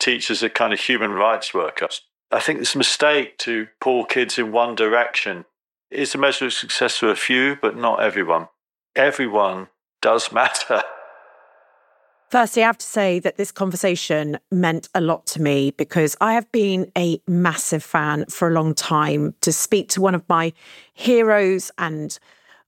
teach as a kind of human rights worker. I think it's a mistake to pull kids in one direction. It's a measure of success for a few, but not everyone. Everyone does matter. Firstly, I have to say that this conversation meant a lot to me because I have been a massive fan for a long time. To speak to one of my heroes and,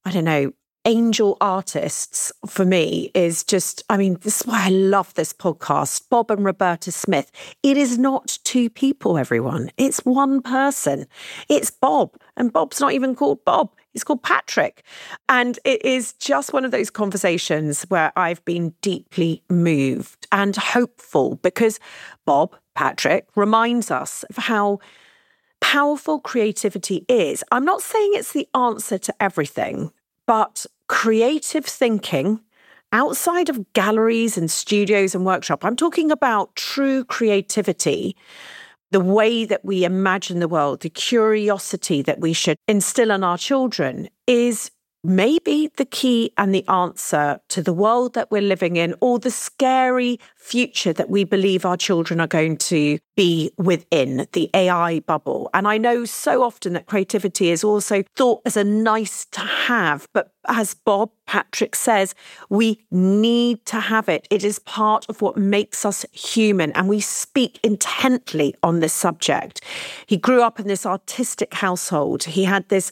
angel artists for me is just, this is why I love this podcast. Bob and Roberta Smith. It is not two people, everyone. It's one person. It's Bob. And Bob's not even called Bob. He's called Patrick. And it is just one of those conversations where I've been deeply moved and hopeful because Bob, Patrick, reminds us of how powerful creativity is. I'm not saying it's the answer to everything, but creative thinking outside of galleries and studios and workshops, I'm talking about true creativity, the way that we imagine the world, the curiosity that we should instill in our children is maybe the key and the answer to the world that we're living in or the scary future that we believe our children are going to be within, the AI bubble. And I know so often that creativity is also thought as a nice to have, but as Bob Patrick says, we need to have it. It is part of what makes us human, and we speak intently on this subject. He grew up in this artistic household. He had this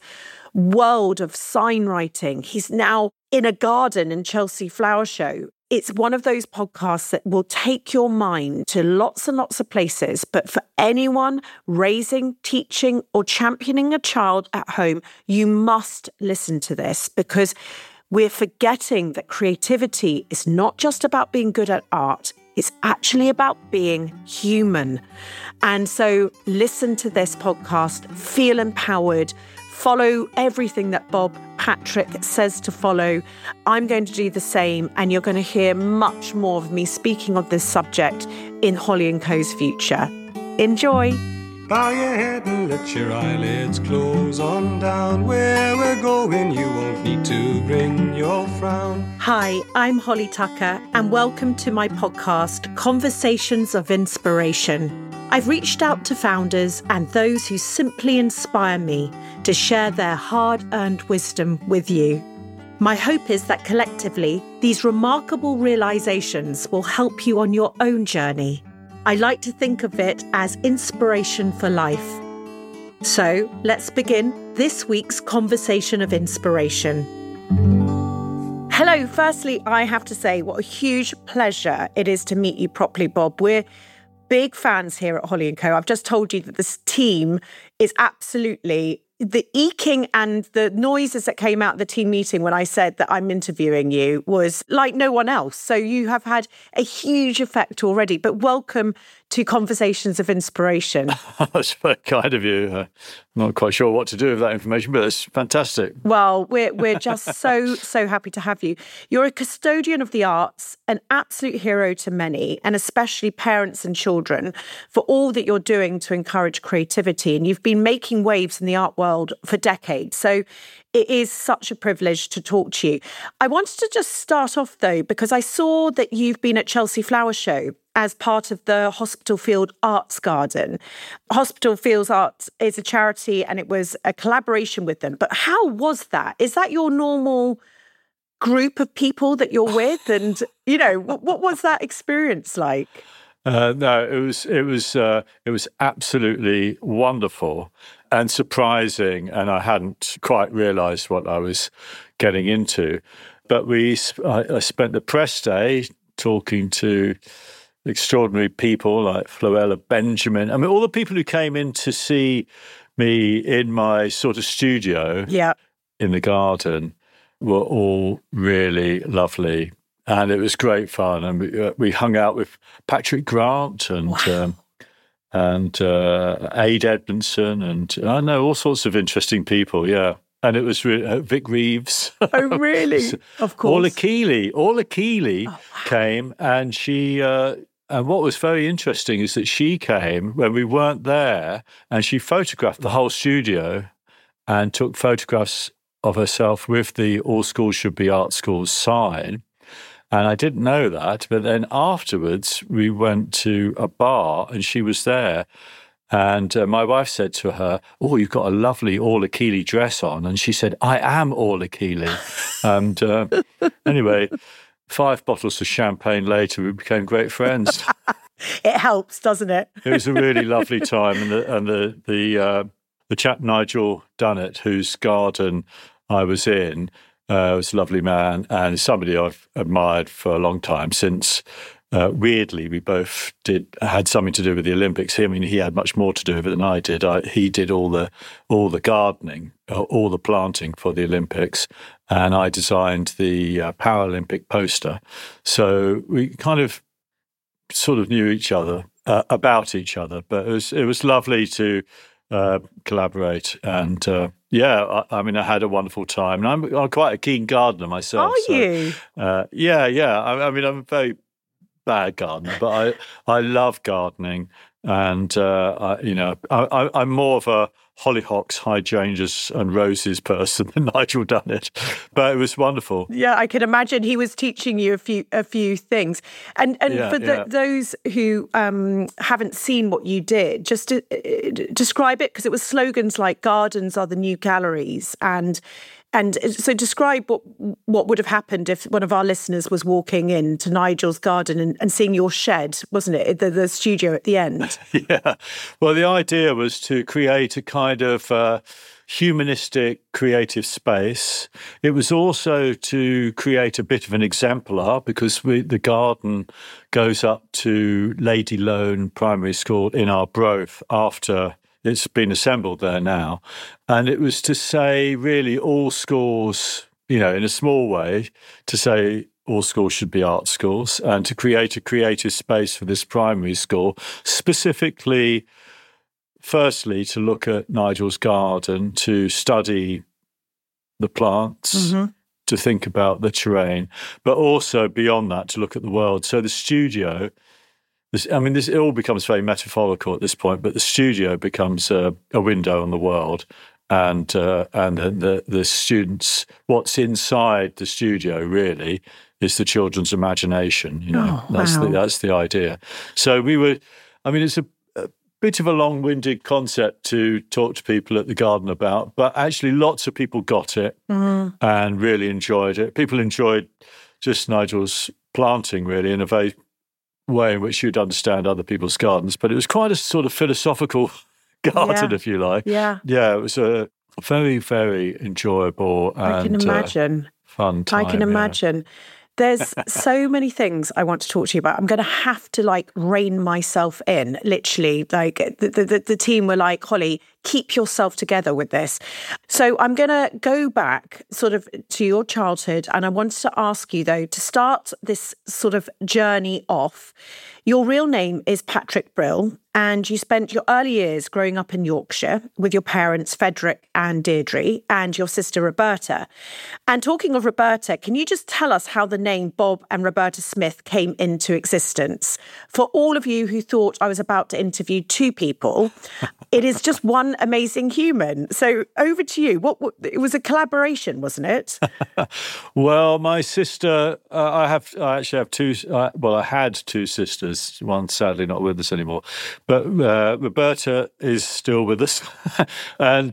world of sign writing. He's now in a garden in Chelsea Flower Show. It's one of those podcasts that will take your mind to lots and lots of places. But for anyone raising, teaching, or championing a child at home, you must listen to this because we're forgetting that creativity is not just about being good at art. It's actually about being human. And so listen to this podcast, feel empowered, follow everything that Bob Patrick says to follow. I'm going to do the same, and you're going to hear much more of me speaking of this subject in Holly & Co.'s future. Enjoy. Bow your head and let your eyelids close on down. Where we're going, you won't need to bring your frown. Hi, I'm Holly Tucker, and welcome to my podcast, Conversations of Inspiration. I've reached out to founders and those who simply inspire me to share their hard-earned wisdom with you. My hope is that collectively, these remarkable realizations will help you on your own journey. I like to think of it as inspiration for life. So let's begin this week's Conversation of Inspiration. Hello. Firstly, I have to say what a huge pleasure it is to meet you properly, Bob. We're big fans here at Holly & Co. I've just told you that this team is absolutely the eking and the noises that came out of the team meeting when I said that I'm interviewing you was like no one else. So you have had a huge effect already. But welcome to Conversations of Inspiration. That's very kind of you. I'm not quite sure what to do with that information, but it's fantastic. Well, we're just so happy to have you. You're a custodian of the arts, an absolute hero to many, and especially parents and children, for all that you're doing to encourage creativity. And you've been making waves in the art world for decades. So it is such a privilege to talk to you. I wanted to just start off, though, because I saw that you've been at Chelsea Flower Show as part of the Hospital Field Arts Garden. Hospital Fields Arts is a charity and it was a collaboration with them. But how was that? Is that your normal group of people that you're with? And, what was that experience like? No, it was absolutely wonderful and surprising, and I hadn't quite realised what I was getting into. But I spent the press day talking to extraordinary people like Floella Benjamin. I mean, all the people who came in to see me in my sort of studio in the garden were all really lovely. And it was great fun. And we hung out with Patrick Grant and Ade Edmondson and I know all sorts of interesting people, yeah. And it was Vic Reeves. Oh, really? Of course. Orla Keeley came, and she... and what was very interesting is that she came when we weren't there, and she photographed the whole studio and took photographs of herself with the All Schools Should Be Art Schools sign. And I didn't know that. But then afterwards, we went to a bar and she was there. And my wife said to her, "Oh, you've got a lovely Orla Keeley dress on." And she said, "I am Orla Keeley." And anyway, 5 bottles of champagne later, we became great friends. It helps, doesn't it? It was a really lovely time. And the chap Nigel Dunnett, whose garden I was in, was a lovely man and somebody I've admired for a long time since. Weirdly, we both had something to do with the Olympics. I mean, he had much more to do with it than I did. He did all the gardening, all the planting for the Olympics, and I designed the Paralympic poster. So we kind of sort of knew each other, about each other, but it was lovely to collaborate. And I mean, I had a wonderful time. And I'm quite a keen gardener myself. Are you? Yeah. I mean, I'm a very bad gardener, but I love gardening. And, I'm more of a hollyhocks, hydrangeas and roses person than Nigel Dunnett, but it was wonderful. Yeah, I can imagine he was teaching you a few things. And those who haven't seen what you did, just to describe it, because it was slogans like "Gardens are the new galleries," and so describe what would have happened if one of our listeners was walking into Nigel's garden and seeing your shed, wasn't it? The studio at the end. Yeah. Well, the idea was to create a kind of humanistic creative space. It was also to create a bit of an exemplar because the garden goes up to Lady Lone Primary School in Arbroath after it's been assembled there now. And it was to say, really, all schools, in a small way, to say all schools should be art schools and to create a creative space for this primary school, specifically, firstly, to look at Nigel's garden, to study the plants, to think about the terrain, but also beyond that, to look at the world. So the studio... it all becomes very metaphorical at this point, but the studio becomes a window on the world, and the students. What's inside the studio really is the children's imagination. That's the idea. So we were. I mean, it's a bit of a long-winded concept to talk to people at the garden about, but actually, lots of people got it and really enjoyed it. People enjoyed just Nigel's planting really in a very way in which you'd understand other people's gardens, but it was quite a sort of philosophical garden, if you like. Yeah, it was a very, very enjoyable and fun time. I can imagine. There's so many things I want to talk to you about. I'm going to have to rein myself in, literally. The team were like, "Holly, keep yourself together with this." So I'm going to go back sort of to your childhood. And I wanted to ask you, though, to start this sort of journey off. Your real name is Patrick Brill, and you spent your early years growing up in Yorkshire with your parents, Frederick and Deirdre, and your sister, Roberta. And talking of Roberta, can you just tell us how the name Bob and Roberta Smith came into existence? For all of you who thought I was about to interview 2 people, it is just one amazing human. So over to you. It was a collaboration, wasn't it? Well, my sister, I actually have 2. I had 2 sisters. One sadly not with us anymore, but Roberta is still with us, and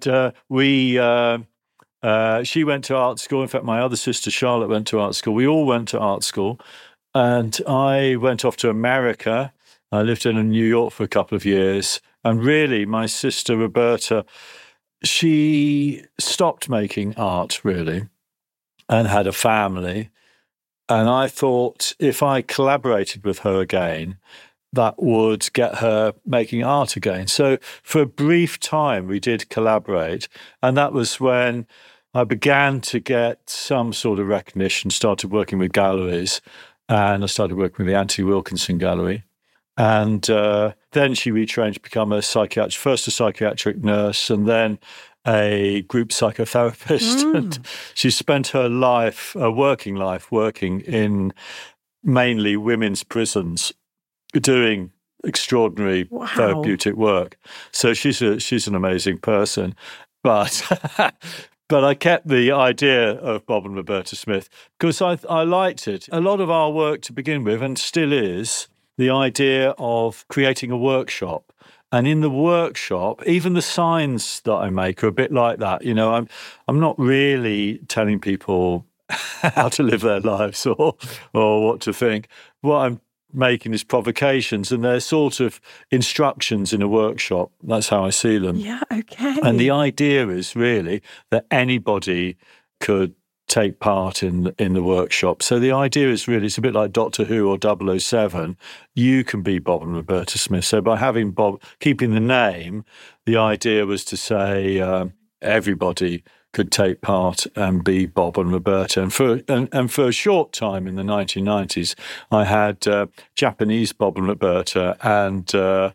she went to art school. In fact, my other sister Charlotte went to art school. We all went to art school, and I went off to America. I lived in New York for a couple of years, and really, my sister Roberta, she stopped making art really, and had a family. And I thought if I collaborated with her again, that would get her making art again. So for a brief time, we did collaborate. And that was when I began to get some sort of recognition, started working with galleries. And I started working with the Anthony Wilkinson Gallery. And then she retrained to become first a psychiatric nurse, and then a group psychotherapist. And she spent her working life, working in mainly women's prisons, doing extraordinary therapeutic work. So she's an amazing person. But But I kept the idea of Bob and Roberta Smith because I liked it. A lot of our work to begin with, and still is, the idea of creating a workshop. And in the workshop, even the signs that I make are a bit like that. You know, I'm not really telling people how to live their lives or what to think. What I'm making is provocations, and they're sort of instructions in a workshop. That's how I see them. Yeah, okay. And the idea is really that anybody could take part in the workshop. So the idea is really, it's a bit like Doctor Who or 007. You can be Bob and Roberta Smith. So by having Bob, keeping the name, the idea was to say everybody could take part and be Bob and Roberta. And for a short time in the 1990s, I had Japanese Bob and Roberta and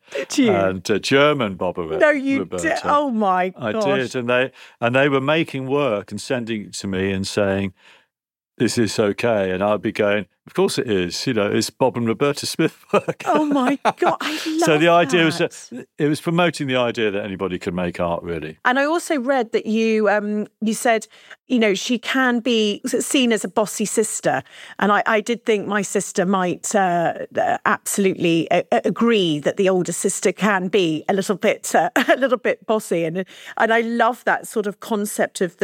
German Bob and Roberta. No, you did. Oh my gosh. I did, and they were making work and sending it to me and saying, "Is this okay?" And I'd be going, "Of course it is. You know, it's Bob and Roberta Smith work." Oh my God, I love So the idea was that. It was promoting the idea that anybody could make art, really. And I also read that you said, you know, she can be seen as a bossy sister. And I did think my sister might absolutely agree that the older sister can be a little bit bossy. And I love that sort of concept of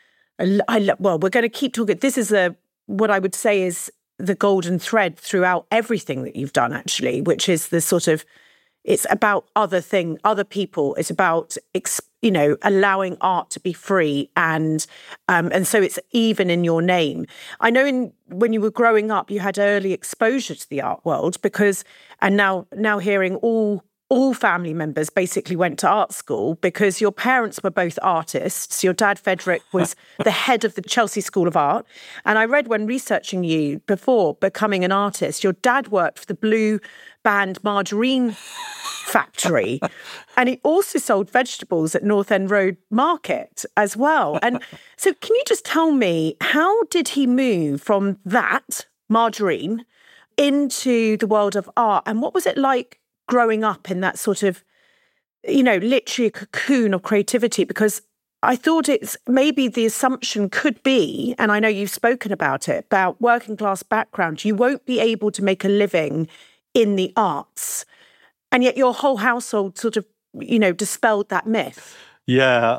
well, we're going to keep talking. This is what I would say is the golden thread throughout everything that you've done, actually, which is the sort of, it's about other people. It's about, you know, allowing art to be free. And so it's even in your name. I know when you were growing up, you had early exposure to the art world and now hearing all family members basically went to art school because your parents were both artists. Your dad, Frederick, was the head of the Chelsea School of Art. And I read when researching you before becoming an artist, your dad worked for the Blue Band margarine factory. And he also sold vegetables at North End Road Market as well. And so can you just tell me, how did he move from that margarine into the world of art? And what was it like growing up in that sort of, you know, literally a cocoon of creativity? Because I thought it's maybe the assumption could be, and I know you've spoken about it, about working class background, you won't be able to make a living in the arts. And yet your whole household sort of, you know, dispelled that myth. Yeah,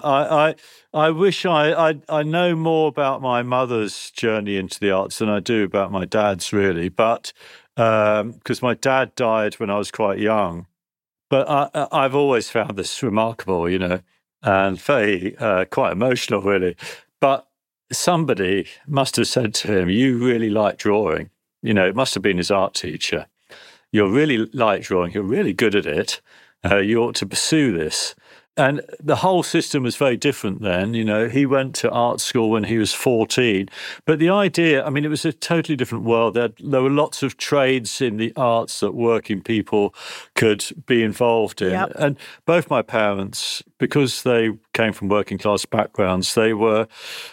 I wish I know more about my mother's journey into the arts than I do about my dad's, really. But because my dad died when I was quite young. But I've always found this remarkable, you know, and very quite emotional, really. But somebody must have said to him, "You really like drawing." You know, it must have been his art teacher. "You really like drawing. You're really good at it. You ought to pursue this." And the whole system was very different then. You know, he went to art school when he was 14. But the idea, I mean, it was a totally different world. There were lots of trades in the arts that working people could be involved in. Yep. And both my parents, because they came from working class backgrounds, they were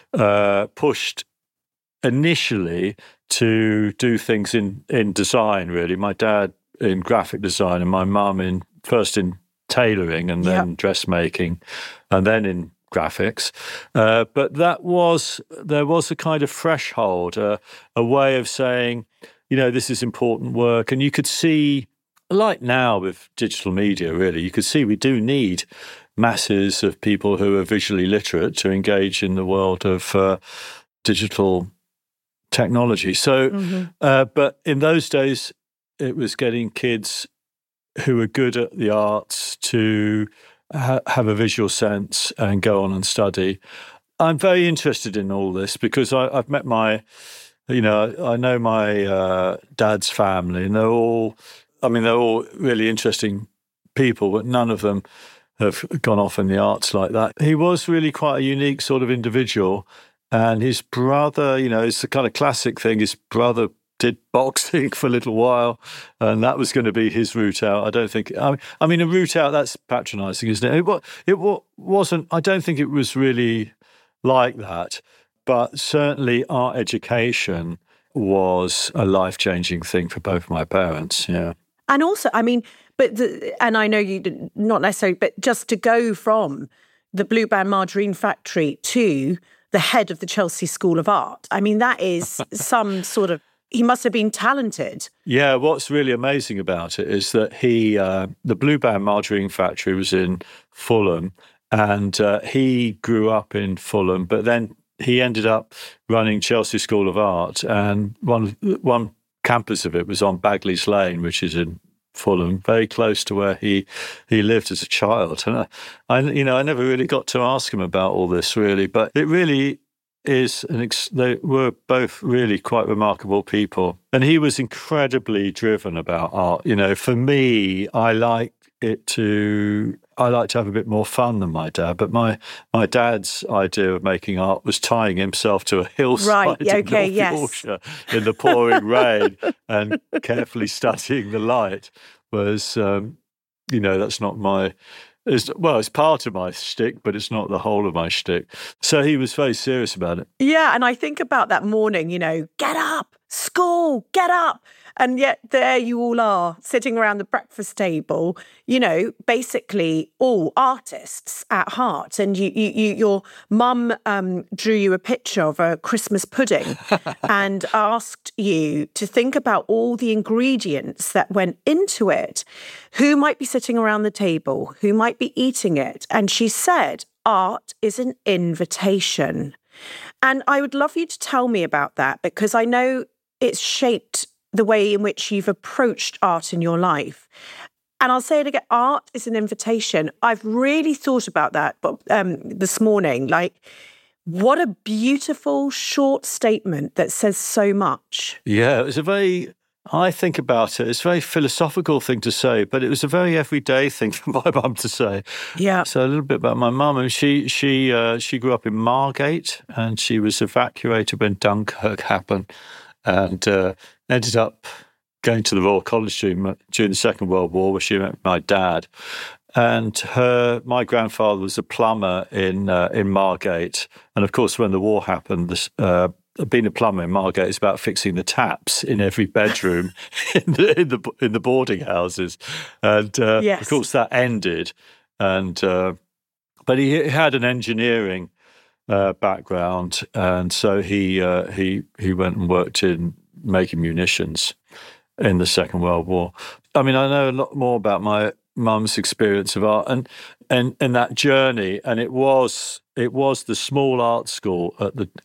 pushed initially to do things in design, really. My dad in graphic design and my mum first in tailoring and then dressmaking and then in graphics. But there was a kind of threshold, a way of saying, you know, this is important work. And you could see, like now with digital media, really, you could see we do need masses of people who are visually literate to engage in the world of digital technology. So, but in those days, it was getting kids who were good at the arts to have a visual sense and go on and study. I'm very interested in all this because I've met I know my dad's family, and they're all really interesting people, but none of them have gone off in the arts like that. He was really quite a unique sort of individual, and his brother, you know, it's the kind of classic thing, his brother did boxing for a little while, and that was going to be his route out. I don't think, I mean, a route out, that's patronising, isn't it? It wasn't, I don't think it was really like that, but certainly art education was a life-changing thing for both my parents, yeah. And also, I mean, and I know you did not necessarily, but just to go from, the Blueband Margarine Factory to the head of the Chelsea School of Art. I mean, that is some sort of, he must have been talented. Yeah, what's really amazing about it is that the Blueband Margarine Factory was in Fulham, and he grew up in Fulham, but then he ended up running Chelsea School of Art, and one campus of it was on Bagley's Lane, which is in Fulham, very close to where he lived as a child. And I never really got to ask him about all this, really, but it really is they were both really quite remarkable people, and he was incredibly driven about art. You know, for me, I like to have a bit more fun than my dad, but my dad's idea of making art was tying himself to a hillside in North Yorkshire in the pouring rain and carefully studying the light. Was that's not my. It's part of my shtick, but it's not the whole of my shtick. So he was very serious about it. Yeah, and I think about that morning, get up, school, get up. And yet there you all are, sitting around the breakfast table, basically all artists at heart. And your mum drew you a picture of a Christmas pudding and asked you to think about all the ingredients that went into it. Who might be sitting around the table? Who might be eating it? And she said, art is an invitation. And I would love you to tell me about that, because I know it's shaped the way in which you've approached art in your life. And I'll say it again, art is an invitation. I've really thought about that this morning. Like, what a beautiful short statement that says so much. Yeah, it was I think about it, it's a very philosophical thing to say, but it was a very everyday thing for my mum to say. Yeah. So a little bit about my mum. And she grew up in Margate, and she was evacuated when Dunkirk happened, and ended up going to the Royal College during the Second World War, where she met my dad. And my grandfather was a plumber in Margate. And of course, when the war happened, being a plumber in Margate is about fixing the taps in every bedroom in the boarding houses. And of course, that ended. And but he had an engineering background, and so he went and worked in making munitions in the Second World War. I mean, I know a lot more about my mum's experience of art and that journey, and it was the small art school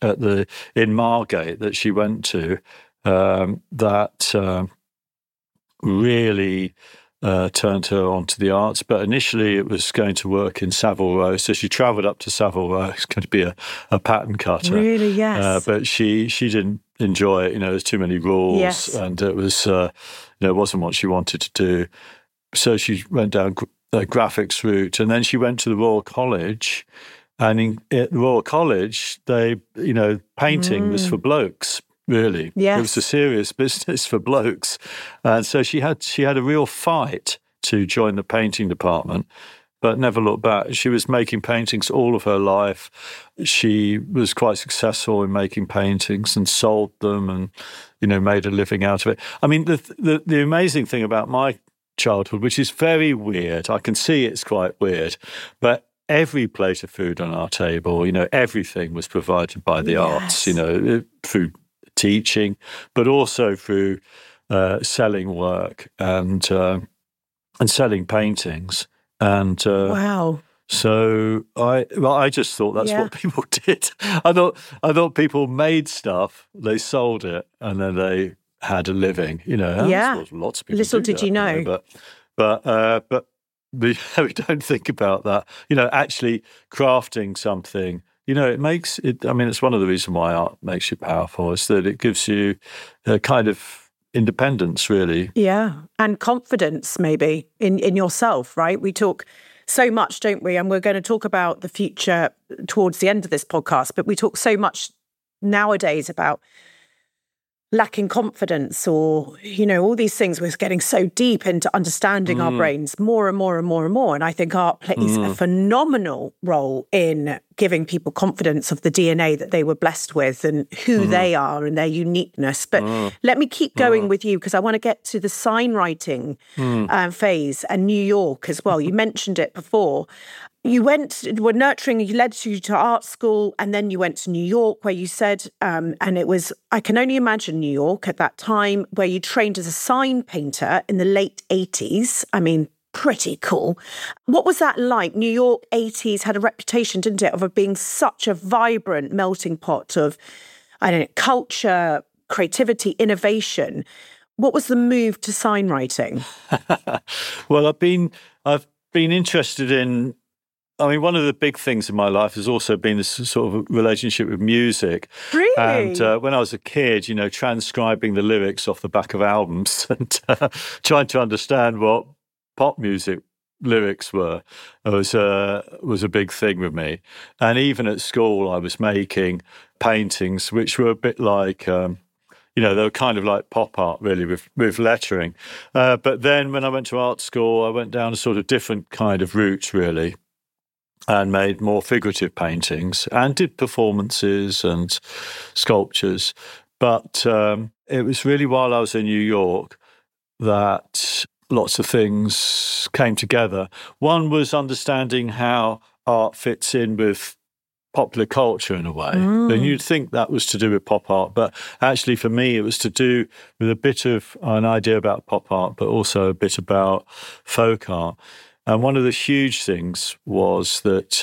in Margate that she went to that really turned her onto the arts. But initially it was going to work in Savile Row. So she travelled up to Savile Row. It's going to be a pattern cutter. Really, yes. But she didn't enjoy it. There's too many rules, and it was it wasn't what she wanted to do. So she went down the graphics route, and then she went to the Royal College. And at the Royal College, painting was for blokes. Really, yes. It was a serious business for blokes, and so she had a real fight to join the painting department, but never looked back. She was making paintings all of her life. She was quite successful in making paintings and sold them, and made a living out of it. I mean, the amazing thing about my childhood, which is very weird, I can see it's quite weird, but every plate of food on our table, everything was provided by the arts. Through teaching, but also through selling work and selling paintings. And wow! So I just thought that's what people did. I thought people made stuff, they sold it, and then they had a living. I suppose lots of people. Little did you know, but we don't think about that. Actually crafting something. It makes it. I mean, it's one of the reasons why art makes you powerful, is that it gives you a kind of independence, really. Yeah, and confidence, maybe in yourself. Right? We talk so much, don't we? And we're going to talk about the future towards the end of this podcast. But we talk so much nowadays about lacking confidence, or all these things. We're getting so deep into understanding our brains more and more and more and more. And I think art plays a phenomenal role in giving people confidence of the DNA that they were blessed with and who they are and their uniqueness. But let me keep going with you, because I want to get to the sign writing phase and New York as well. You mentioned it before. were nurturing, you led you to art school, and then you went to New York, where you said, and it was, I can only imagine New York at that time, where you trained as a sign painter in the late 80s. I mean, pretty cool. What was that like? New York 80s had a reputation, didn't it, of being such a vibrant melting pot of, I don't know, culture, creativity, innovation. What was the move to signwriting? Well, I've been interested in, I mean, one of the big things in my life has also been this sort of relationship with music. Really? And when I was a kid, transcribing the lyrics off the back of albums and trying to understand what pop music lyrics were was a big thing with me. And even at school, I was making paintings which were a bit like, they were kind of like pop art, really, with lettering. But then when I went to art school, I went down a sort of different kind of route, really, and made more figurative paintings and did performances and sculptures. But it was really while I was in New York that lots of things came together. One was understanding how art fits in with popular culture in a way. And you'd think that was to do with pop art, but actually for me it was to do with a bit of an idea about pop art, but also a bit about folk art. And one of the huge things was that,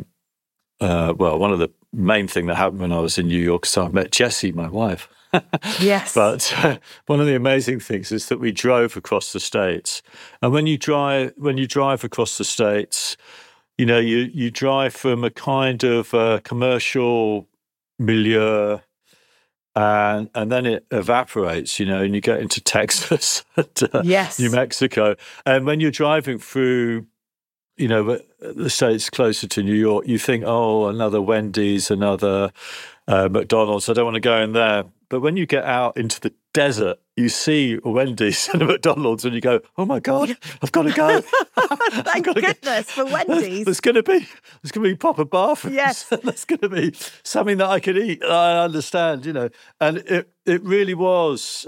one of the main thing that happened when I was in New York is I met Jessie, my wife. Yes. But one of the amazing things is that we drove across the States. And when you drive across the States, you drive from a kind of commercial milieu, and then it evaporates, and you get into Texas and yes. New Mexico. And when you're driving through, the States closer to New York, you think, oh, another Wendy's, another McDonald's. I don't want to go in there. But when you get out into the desert, you see a Wendy's and a McDonald's and you go, oh my God, I've got to go. Thank goodness for Wendy's. There's going to be proper bathrooms. Yes. There's going to be something that I can eat. I understand, And it really was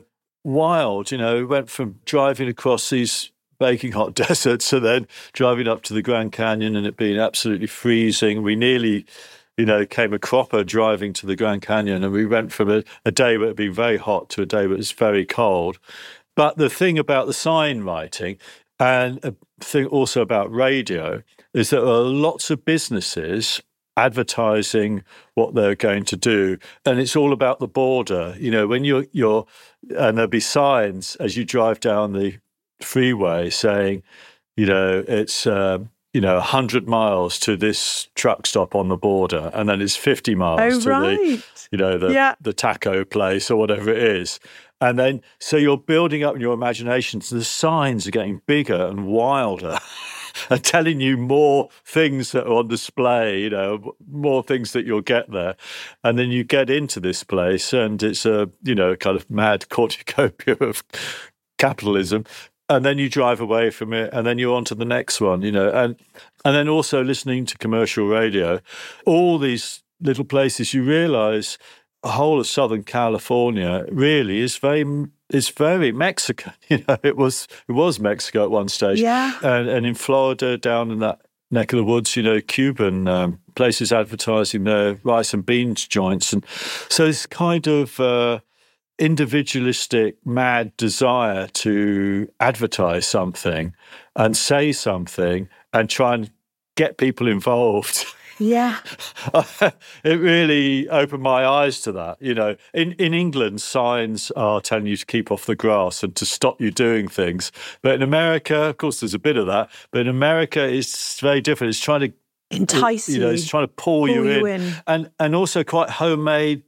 wild, We went from driving across these baking hot deserts and then driving up to the Grand Canyon and it being absolutely freezing. We nearly came a cropper driving to the Grand Canyon, and we went from a day where it had been very hot to a day where it was very cold. But the thing about the sign writing and a thing also about radio is that there are lots of businesses advertising what they're going to do, and it's all about the border. When you're and there'll be signs as you drive down the freeway saying, it's 100 miles to this truck stop on the border, and then it's 50 miles to the taco place or whatever it is. And then, so you're building up in your imagination, so the signs are getting bigger and wilder and telling you more things that are on display, more things that you'll get there. And then you get into this place and it's a, kind of mad cornucopia of capitalism. And then you drive away from it, and then you're on to the next one, and then also listening to commercial radio, all these little places. You realise the whole of Southern California really is very Mexican. It was Mexico at one stage, and in Florida, down in that neck of the woods, Cuban places advertising their rice and beans joints, and so this kind of individualistic, mad desire to advertise something and say something and try and get people involved. Yeah. It really opened my eyes to that. In England, signs are telling you to keep off the grass and to stop you doing things. But in America, of course, there's a bit of that. But in America, it's very different. It's trying to entice you. It's trying to pull you in. And also quite homemade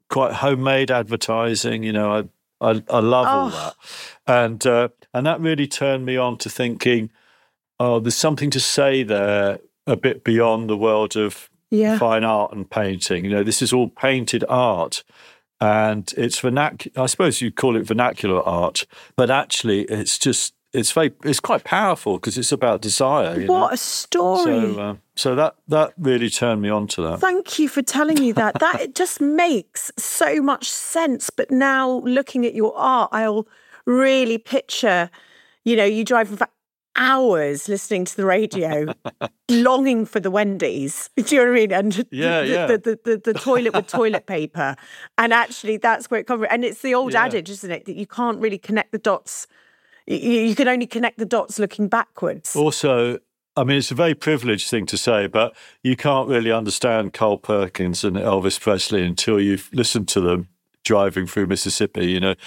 advertising. I love all that, and that really turned me on to thinking, oh, there's something to say there a bit beyond the world of fine art and painting. This is all painted art, and it's I suppose you'd call it vernacular art, but actually it's quite powerful because it's about desire. What a story! So that really turned me on to that. Thank you for telling me that. It just makes so much sense. But now looking at your art, I'll really picture, you drive hours listening to the radio, longing for the Wendy's. Do you know what I mean? And the toilet with toilet paper. And actually, that's where it comes from. And it's the old adage, isn't it, that you can't really connect the dots. You can only connect the dots looking backwards. Also, I mean, it's a very privileged thing to say, but you can't really understand Carl Perkins and Elvis Presley until you've listened to them driving through Mississippi, you know.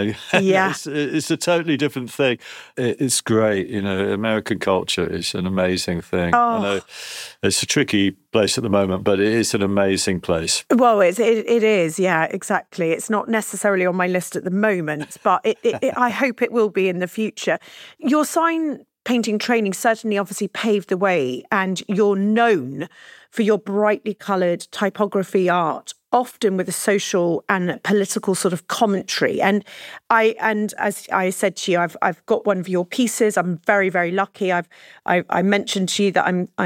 It's a totally different thing. It's great, you know. American culture is an amazing thing. I know it's a tricky place at the moment, but it is an amazing place. Well, it is, yeah, exactly. It's not necessarily on my list at the moment, but I hope it will be in the future. Your sign painting training certainly obviously paved the way, and you're known for your brightly coloured typography art, often with a social and political sort of commentary. And as I said to you, I've got one of your pieces. I'm very, very lucky. I mentioned to you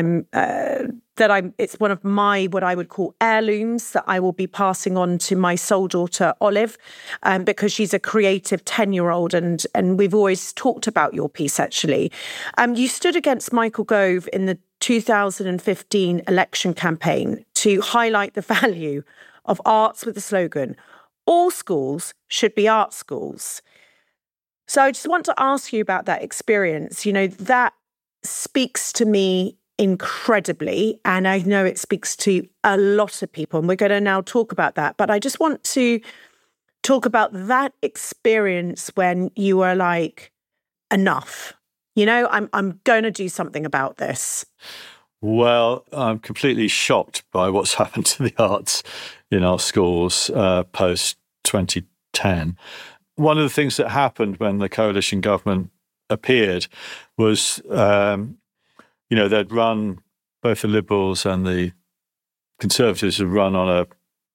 that it's one of my, what I would call heirlooms, that I will be passing on to my sole daughter, Olive, because she's a creative 10-year-old. And we've always talked about your piece, actually. You stood against Michael Gove in the 2015 election campaign to highlight the value of arts with the slogan, all schools should be art schools. So I just want to ask you about that experience. You know, that speaks to me incredibly, and I know it speaks to a lot of people, and we're going to now talk about that. But I just want to talk about that experience when you were like, enough. You know, I'm going to do something about this. Well, I'm completely shocked by what's happened to the arts in our schools post-2010. One of the things that happened when the coalition government appeared was, they'd run, both the Liberals and the Conservatives had run on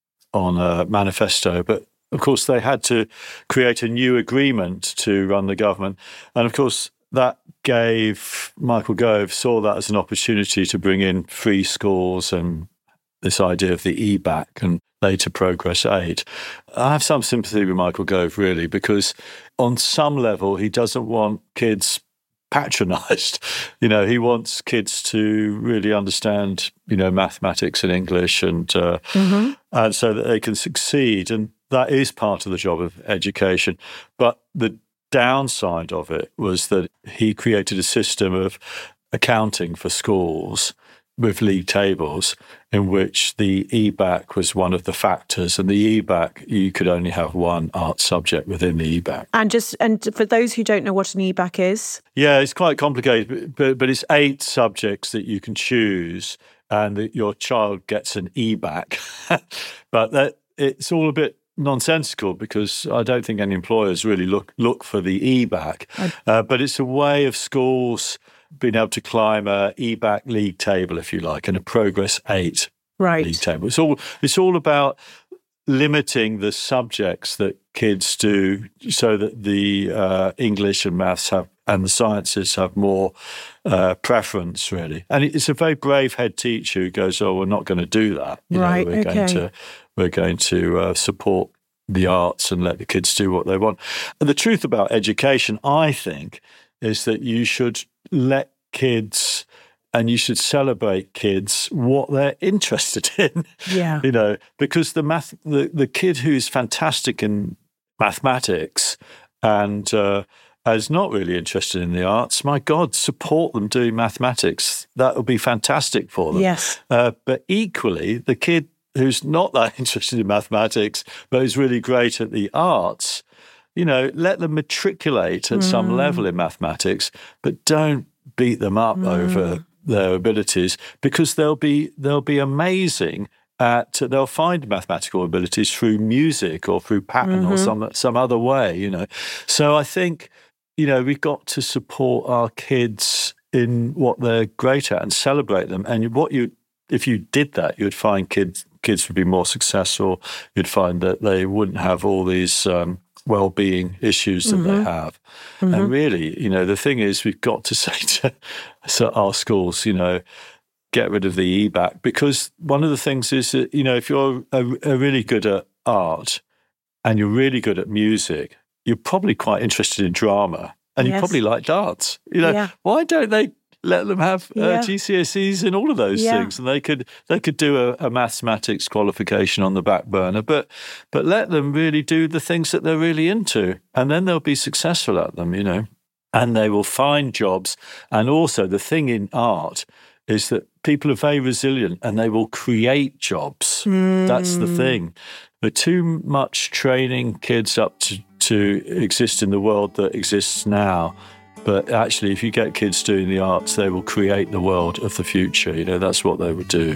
a manifesto, but of course they had to create a new agreement to run the government. And of course, that gave Michael Gove saw that as an opportunity to bring in free schools and this idea of the EBAC and later Progress 8. I have some sympathy with Michael Gove, really, because on some level, he doesn't want kids patronised. You know, he wants kids to really understand, mathematics and English and so that they can succeed. And that is part of the job of education. But the downside of it was that he created a system of accounting for schools with league tables in which the EBAC was one of the factors, and the EBAC, you could only have one art subject within the EBAC. And for those who don't know what an EBAC is? Yeah, it's quite complicated, but it's 8 subjects that you can choose, and that your child gets an EBAC. But it's all a bit nonsensical, because I don't think any employers really look for the EBAC. But it's a way of schools being able to climb a EBAC league table, if you like, and a Progress 8 league table. It's all about limiting the subjects that kids do, so that the English and maths and the sciences have more preference, really. And it's a very brave head teacher who goes, "Oh, we're not going to do that. We're going to support the arts and let the kids do what they want." And the truth about education, I think, is that you should let kids and you should celebrate kids what they're interested in. Yeah. Because the kid who's fantastic in mathematics and is not really interested in the arts, my God, support them doing mathematics. That would be fantastic for them. Yes. But equally, the kid who's not that interested in mathematics, but is really great at the arts, let them matriculate at some level in mathematics, but don't beat them up over their abilities, because they'll be amazing they'll find mathematical abilities through music or through pattern or some other way, So I think, we've got to support our kids in what they're great at and celebrate them. And if you did that, you'd find kids would be more successful. You'd find that they wouldn't have all these well-being issues that they have. And really, the thing is, we've got to say to our schools, get rid of the EBAC, because one of the things is that, if you're really good at art and you're really good at music, you're probably quite interested in drama. And you probably like darts. Why don't they let them have GCSEs in all of those things? And they could do a mathematics qualification on the back burner, but let them really do the things that they're really into, and then they'll be successful at them, and they will find jobs. And also the thing in art is that people are very resilient and they will create jobs. That's the thing. We're too much training kids up to exist in the world that exists now. But actually, if you get kids doing the arts, they will create the world of the future. That's what they would do.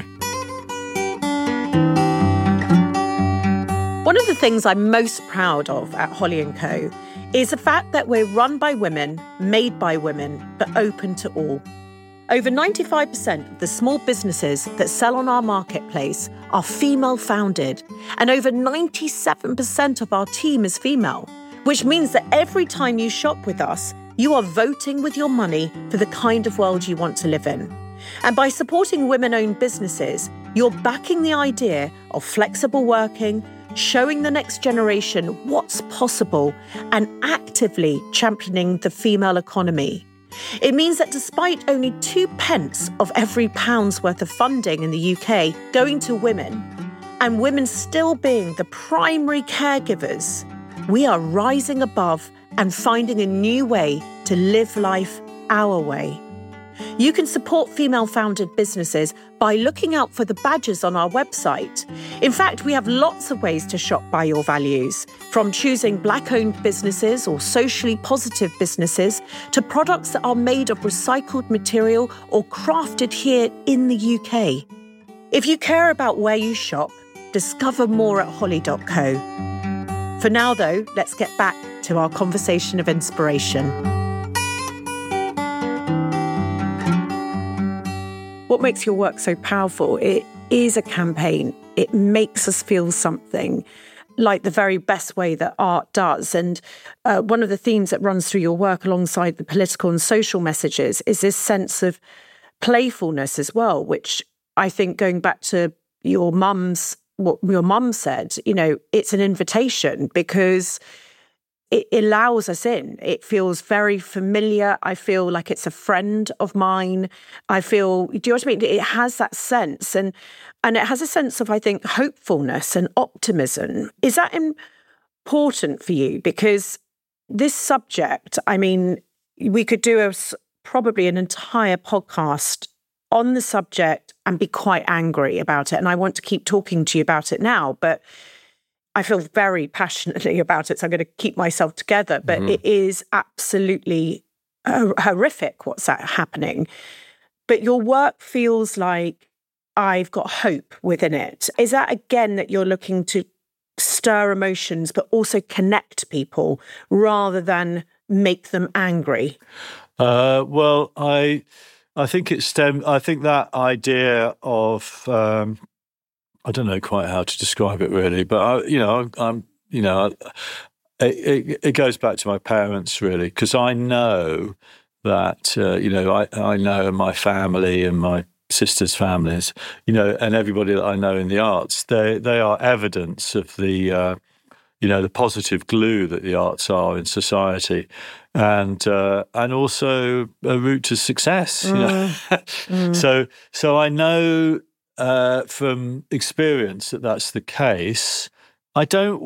One of the things I'm most proud of at Holly & Co. is the fact that we're run by women, made by women, but open to all. Over 95% of the small businesses that sell on our marketplace are female-founded, and over 97% of our team is female, which means that every time you shop with us, you are voting with your money for the kind of world you want to live in. And by supporting women-owned businesses, you're backing the idea of flexible working, showing the next generation what's possible, and actively championing the female economy. It means that despite only 2 pence of every pound's worth of funding in the UK going to women, and women still being the primary caregivers, we are rising above and finding a new way to live life our way. You can support female-founded businesses by looking out for the badges on our website. In fact, we have lots of ways to shop by your values, from choosing Black-owned businesses or socially positive businesses to products that are made of recycled material or crafted here in the UK. If you care about where you shop, discover more at holly.co. For now, though, let's get back to our conversation of inspiration. What makes your work so powerful? It is a campaign. It makes us feel something, like the very best way that art does. And one of the themes that runs through your work alongside the political and social messages is this sense of playfulness as well, which I think, going back to what your mum said, it's an invitation because it allows us in. It feels very familiar. I feel like it's a friend of mine. Do you know what I mean? It has that sense, and it has a sense of, I think, hopefulness and optimism. Is that important for you? Because this subject, we could do probably an entire podcast on the subject and be quite angry about it. And I want to keep talking to you about it now, but I feel very passionately about it, so I'm going to keep myself together. But it is absolutely horrific what's happening. But your work feels like I've got hope within it. Is that, again, that you're looking to stir emotions, but also connect people rather than make them angry? Well, I think I think that idea of I don't know quite how to describe it really, but it goes back to my parents really, because I know that I know my family and my sisters' families, and everybody that I know in the arts, they are evidence of the the positive glue that the arts are in society, and also a route to success. So I know from experience that that's the case. I don't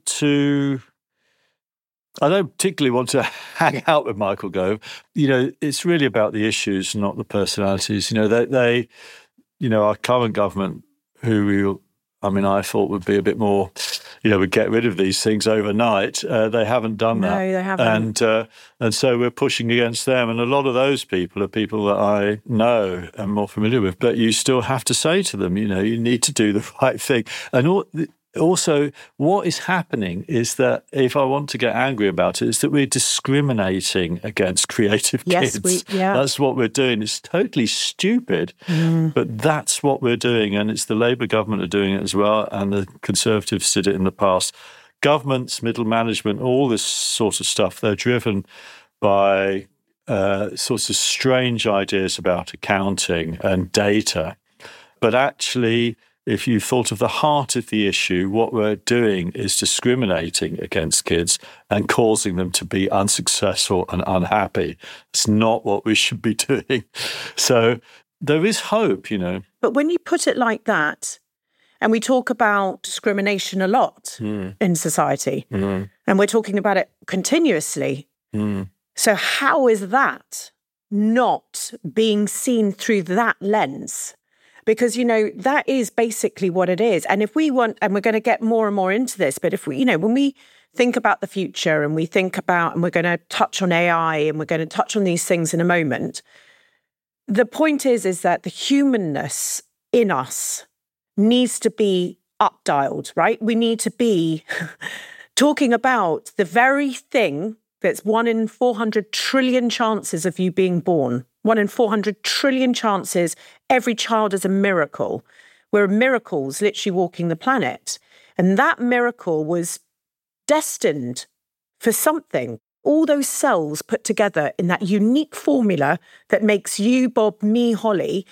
particularly want to hang out with Michael Gove. It's really about the issues, not the personalities. They our current government, I thought would be a bit more, would get rid of these things overnight. They haven't done that. No, they haven't. And so we're pushing against them. And a lot of those people are people that I know and more familiar with. But you still have to say to them, you need to do the right thing. And also, what is happening is that, if I want to get angry about it, is that we're discriminating against creative kids. That's what we're doing. It's totally stupid, but that's what we're doing. And it's the Labour government are doing it as well, and the Conservatives did it in the past. Governments, middle management, all this sort of stuff, they're driven by sorts of strange ideas about accounting and data. But actually, if you thought of the heart of the issue, what we're doing is discriminating against kids and causing them to be unsuccessful and unhappy. It's not what we should be doing. So there is hope, But when you put it like that, and we talk about discrimination a lot in society, and we're talking about it continuously. So how is that not being seen through that lens? Because, that is basically what it is. And if we want, and we're going to get more and more into this, but if we, when we think about the future and we think about, and we're going to touch on AI and we're going to touch on these things in a moment, the point is that the humanness in us needs to be up-dialed, right? We need to be talking about the very thing that's 1 in 400 trillion chances of you being born. 1 in 400 trillion chances. Every child is a miracle. We're miracles literally walking the planet. And that miracle was destined for something. All those cells put together in that unique formula that makes you, Bob, me, Holly,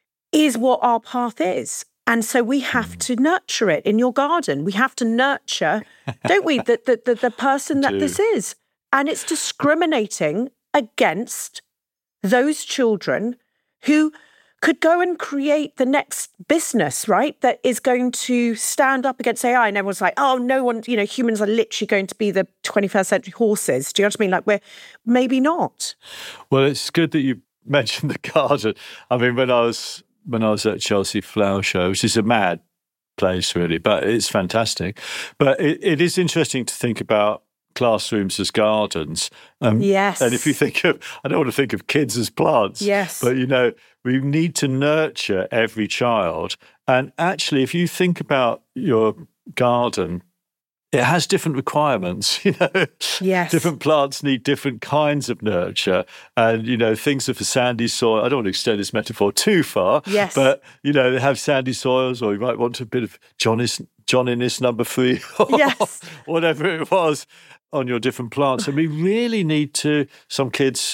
is what our path is. And so we have to nurture it in your garden. We have to nurture, don't we, the person that this is. And it's discriminating against those children who could go and create the next business, right, that is going to stand up against AI. And everyone's like, oh, no one, humans are literally going to be the 21st century horses. Do you know what I mean? Like, we're maybe not. Well, it's good that you mentioned the garden. I mean, when I was at Chelsea Flower Show, which is a mad place, really, but it's fantastic. But it is interesting to think about classrooms as gardens. Yes. And if you think of, I don't want to think of kids as plants. Yes. But, we need to nurture every child. And actually, if you think about your garden, it has different requirements, Yes. Different plants need different kinds of nurture. And, things are for sandy soil. I don't want to extend this metaphor too far. Yes. But, they have sandy soils, or you might want a bit of Johniness number 3, or Yes. whatever it was on your different plants. And we really need to, some kids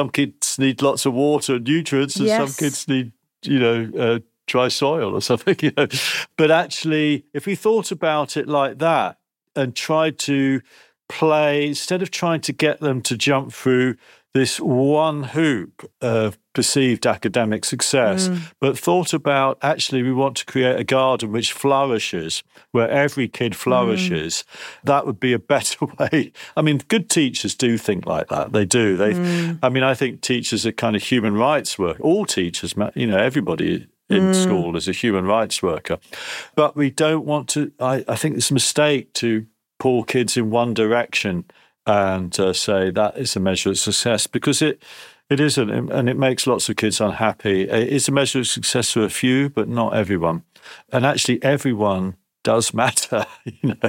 need lots of water and nutrients, and Yes. some kids need, dry soil or something, But actually, if we thought about it like that, and tried to play, instead of trying to get them to jump through this one hoop of perceived academic success, but thought about, actually, we want to create a garden which flourishes, where every kid flourishes, that would be a better way. I mean, good teachers do think like that. They do. I think teachers are kind of human rights work. All teachers, everybody in school as a human rights worker. But we don't want to, I think it's a mistake to pull kids in one direction and say that is a measure of success, because it isn't, and it makes lots of kids unhappy. It's a measure of success for a few, but not everyone. And actually everyone does matter, in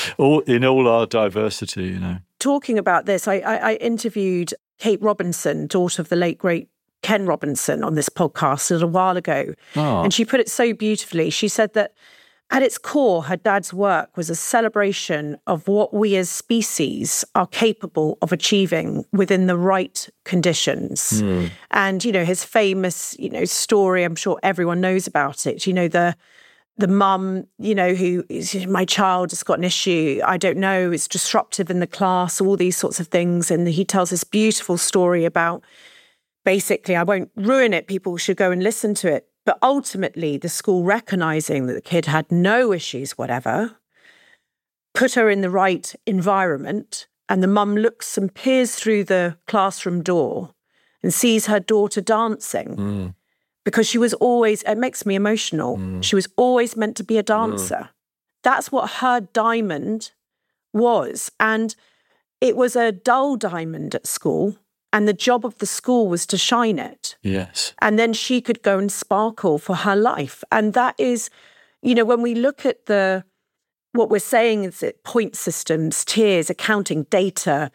all our diversity, Talking about this, I interviewed Kate Robinson, daughter of the late, great Ken Robinson, on this podcast a little while ago. Oh. And she put it so beautifully. She said that at its core, her dad's work was a celebration of what we as species are capable of achieving within the right conditions. And, his famous, story, I'm sure everyone knows about it. The mum, who is, my child has got an issue, I don't know, it's disruptive in the class, all these sorts of things. And he tells this beautiful story about, basically, I won't ruin it, people should go and listen to it. But ultimately, the school recognising that the kid had no issues, whatever, put her in the right environment, and the mum looks and peers through the classroom door and sees her daughter dancing. Because she was always, it makes me emotional, she was always meant to be a dancer. That's what her diamond was. And it was a dull diamond at school. And the job of the school was to shine it. Yes. And then she could go and sparkle for her life. And that is, when we look at what we're saying is that point systems, tiers, accounting, data,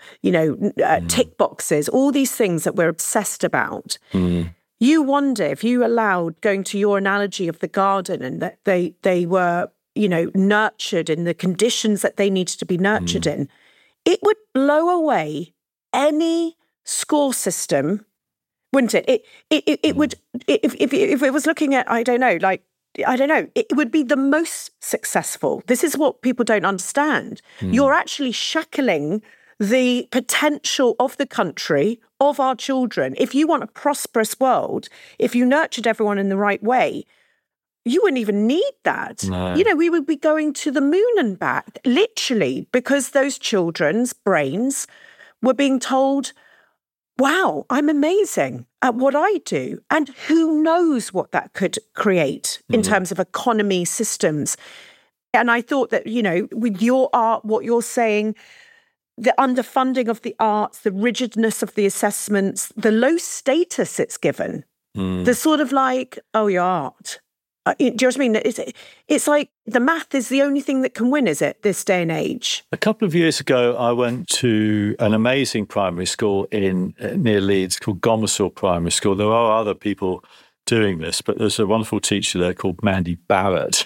tick boxes, all these things that we're obsessed about. You wonder if you allowed, going to your analogy of the garden, and that they were, nurtured in the conditions that they needed to be nurtured in, it would blow away any school system, wouldn't it? It would, if it was looking at, I don't know, like I don't know, it would be the most successful. This is what people don't understand. You're actually shackling the potential of the country, of our children. If you want a prosperous world, if you nurtured everyone in the right way, you wouldn't even need that. No. You know, we would be going to the moon and back, literally, because those children's brains were being told, wow, I'm amazing at what I do. And who knows what that could create in terms of economy, systems. And I thought that, you know, with your art, what you're saying, the underfunding of the arts, the rigidness of the assessments, the low status it's given, the sort of like, oh, your art. Do you know what I mean? It's like the math is the only thing that can win, is it, this day and age? A couple of years ago, I went to an amazing primary school near Leeds called Gomersall Primary School. There are other people doing this, but there's a wonderful teacher there called Mandy Barrett.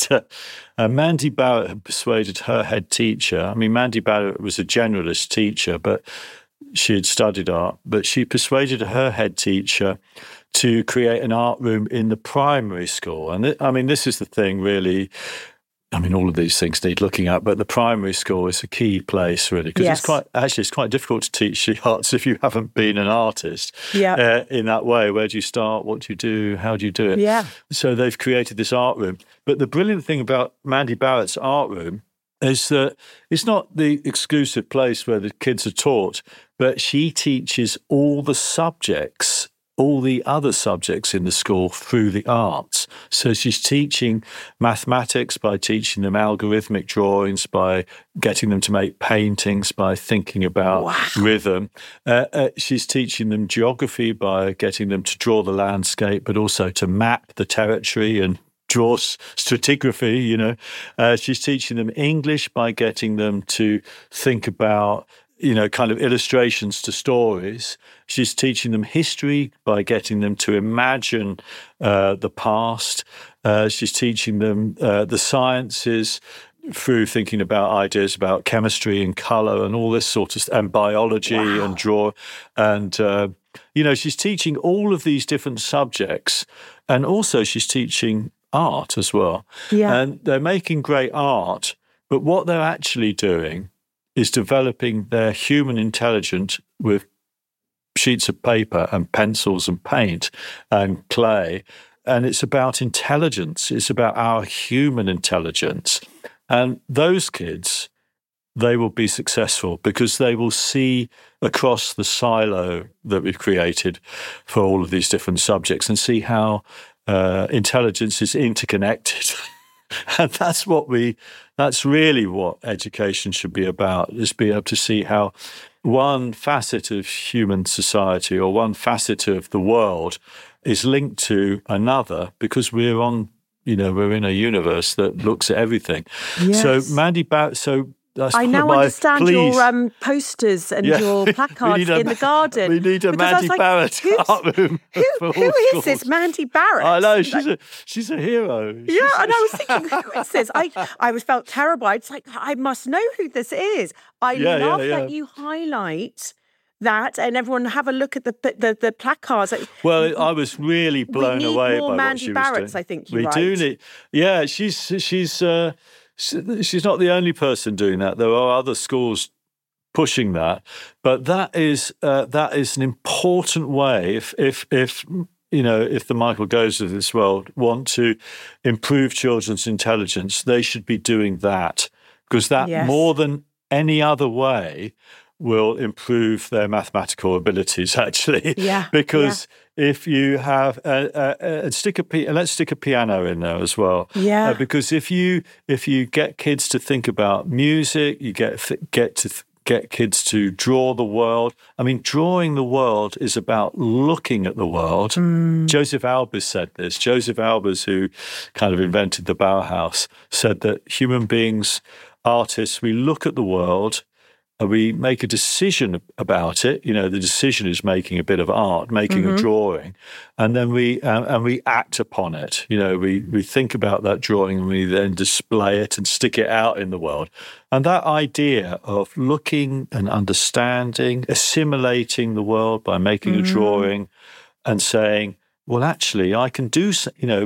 And Mandy Barrett had persuaded her head teacher. I mean, Mandy Barrett was a generalist teacher, but she had studied art. But she persuaded her head teacher to create an art room in the primary school. And I mean, this is the thing, really. I mean, all of these things need looking at, but the primary school is a key place, really, because it's quite difficult to teach the arts if you haven't been an artist in that way. Where do you start? What do you do? How do you do it? Yeah. So they've created this art room. But the brilliant thing about Mandy Barrett's art room is that it's not the exclusive place where the kids are taught, but she teaches all the subjects, all the other subjects in the school through the arts. So she's teaching mathematics by teaching them algorithmic drawings, by getting them to make paintings, by thinking about rhythm. She's teaching them geography by getting them to draw the landscape, but also to map the territory and draw stratigraphy, you know. She's teaching them English by getting them to think about, you know, kind of illustrations to stories. She's teaching them history by getting them to imagine the past. She's teaching them the sciences through thinking about ideas about chemistry and colour and all this sort of and biology and draw. And, you know, she's teaching all of these different subjects. And also she's teaching art as well. Yeah. And they're making great art, but what they're actually doing is developing their human intelligence with sheets of paper and pencils and paint and clay. And it's about intelligence. It's about our human intelligence. And those kids, they will be successful because they will see across the silo that we've created for all of these different subjects and see how intelligence is interconnected. And that's really what education should be about, is be able to see how one facet of human society or one facet of the world is linked to another, because we're in a universe that looks at everything. Yes. So Mandy Barrett, I now understand your posters and your placards in the garden. We need a Mandy Barrett art room. Who is this Mandy Barrett? I know, she's a hero. And I was thinking, who is this? I felt terrible. It's like, I must know who this is. I love that you highlight that, and everyone have a look at the placards. Well, I was really blown away by Mandy what she Barretts, was doing. I think we do need. Yeah, she's not the only person doing that. There are other schools pushing that, but that is an important way. If the Michael Goves of this world want to improve children's intelligence, they should be doing that, because that more than any other way will improve their mathematical abilities, actually. Because if you have let's stick a piano in there as well. Because if you get kids to think about music, you get kids to draw the world. I mean, drawing the world is about looking at the world. Joseph Albers said this. Joseph Albers, who kind of invented the Bauhaus, said that human beings, artists, we look at the world, we make a decision about it. You know, the decision is making a bit of art, making a drawing, and then we act upon it. You know, we think about that drawing and we then display it and stick it out in the world. And that idea of looking and understanding, assimilating the world by making a drawing and saying, well, actually, I can do,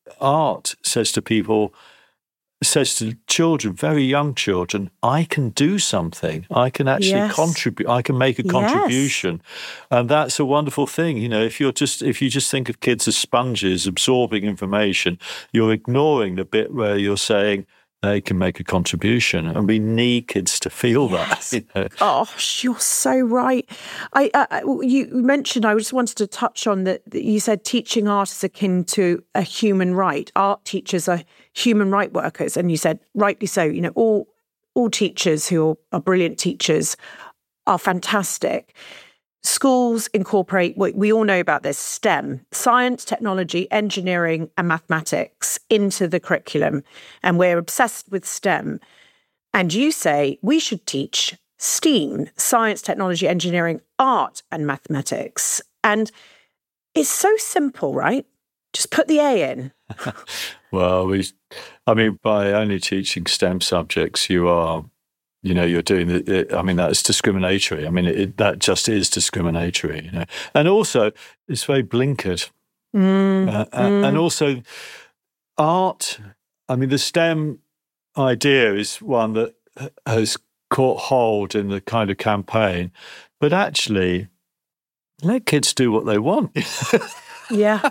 art says to people, says to children, very young children, I can do something. I can actually contribute. I can make a contribution. And that's a wonderful thing. If you just think of kids as sponges absorbing information, you're ignoring the bit where you're saying they can make a contribution. And we need kids to feel that. Gosh, you're so right. You mentioned, I just wanted to touch on that you said teaching art is akin to a human right. Art teachers are human right workers. And you said, rightly so, all teachers who are brilliant teachers are fantastic. Schools incorporate, we all know about this, STEM, science, technology, engineering, and mathematics into the curriculum. And we're obsessed with STEM. And you say we should teach STEAM, science, technology, engineering, art, and mathematics. And it's so simple, right? Just put the A in. Well, by only teaching STEM subjects, you're doing that is discriminatory. That just is discriminatory, And also, it's very blinkered. And also, art, the STEM idea is one that has caught hold in the kind of campaign, but actually, let kids do what they want. Yeah.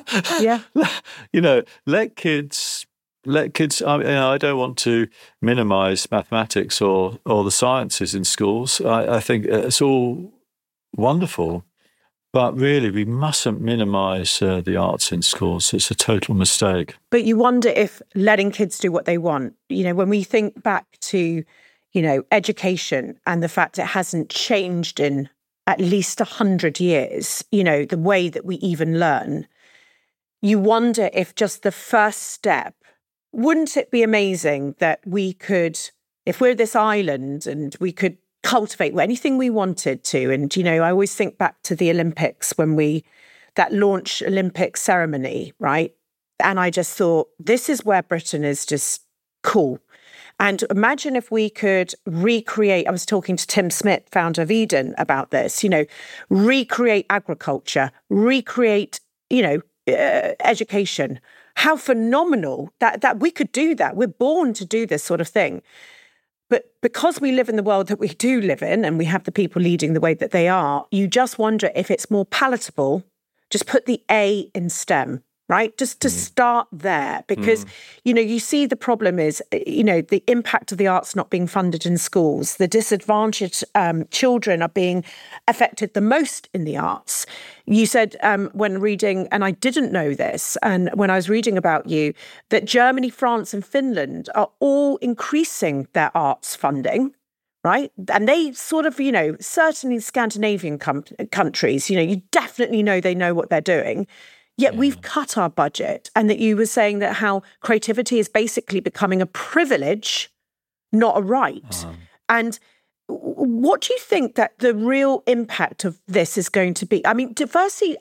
Let kids. I don't want to minimise mathematics or the sciences in schools. I think it's all wonderful, but really we mustn't minimise the arts in schools. It's a total mistake. But you wonder if letting kids do what they want. When we think back to, education and the fact it hasn't changed in at least 100 years. The way that we even learn. You wonder if just the first step. Wouldn't it be amazing that we could, if we're this island and we could cultivate anything we wanted to? And, I always think back to the Olympics that launch Olympic ceremony, right? And I just thought, this is where Britain is just cool. And imagine if we could recreate, I was talking to Tim Smith, founder of Eden, about this, recreate agriculture, recreate, education. How phenomenal that we could do that. We're born to do this sort of thing. But because we live in the world that we do live in and we have the people leading the way that they are, you just wonder if it's more palatable. Just put the A in STEM, right? Just to start there, because, you see the problem is, the impact of the arts not being funded in schools, the disadvantaged children are being affected the most in the arts. You said when reading, and I didn't know this, and when I was reading about you, that Germany, France and Finland are all increasing their arts funding, right? And they sort of, certainly Scandinavian countries, you definitely know they know what they're doing. Yet we've cut our budget, and that you were saying that how creativity is basically becoming a privilege, not a right. And what do you think that the real impact of this is going to be? Firstly,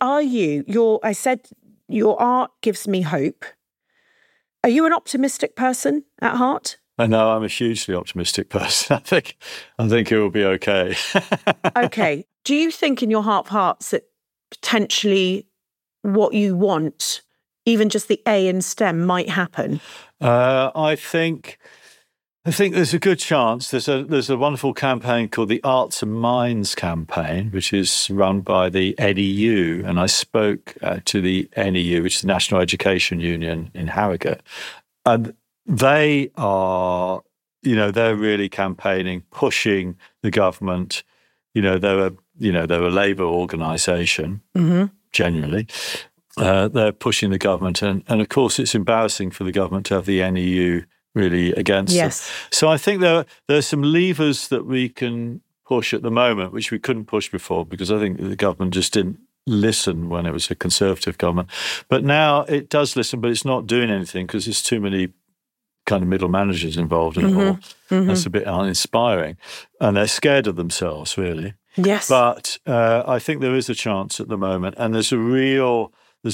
I said your art gives me hope. Are you an optimistic person at heart? I know I'm a hugely optimistic person. I think it will be okay. Okay. Do you think in your heart of hearts that potentially what you want, even just the A in STEM, might happen? I think there's a good chance. There's a wonderful campaign called the Arts and Minds campaign, which is run by the NEU, and I spoke to the NEU, which is the National Education Union in Harrogate, and they are, they're really campaigning, pushing the government. They're a Labour organisation. Generally, they're pushing the government. And of course, it's embarrassing for the government to have the NEU really against them. So I think there's some levers that we can push at the moment, which we couldn't push before, because I think the government just didn't listen when it was a Conservative government. But now it does listen, but it's not doing anything because there's too many kind of middle managers involved in it all. That's a bit uninspiring. And they're scared of themselves, really. Yes. But I think there is a chance at the moment, and there's a real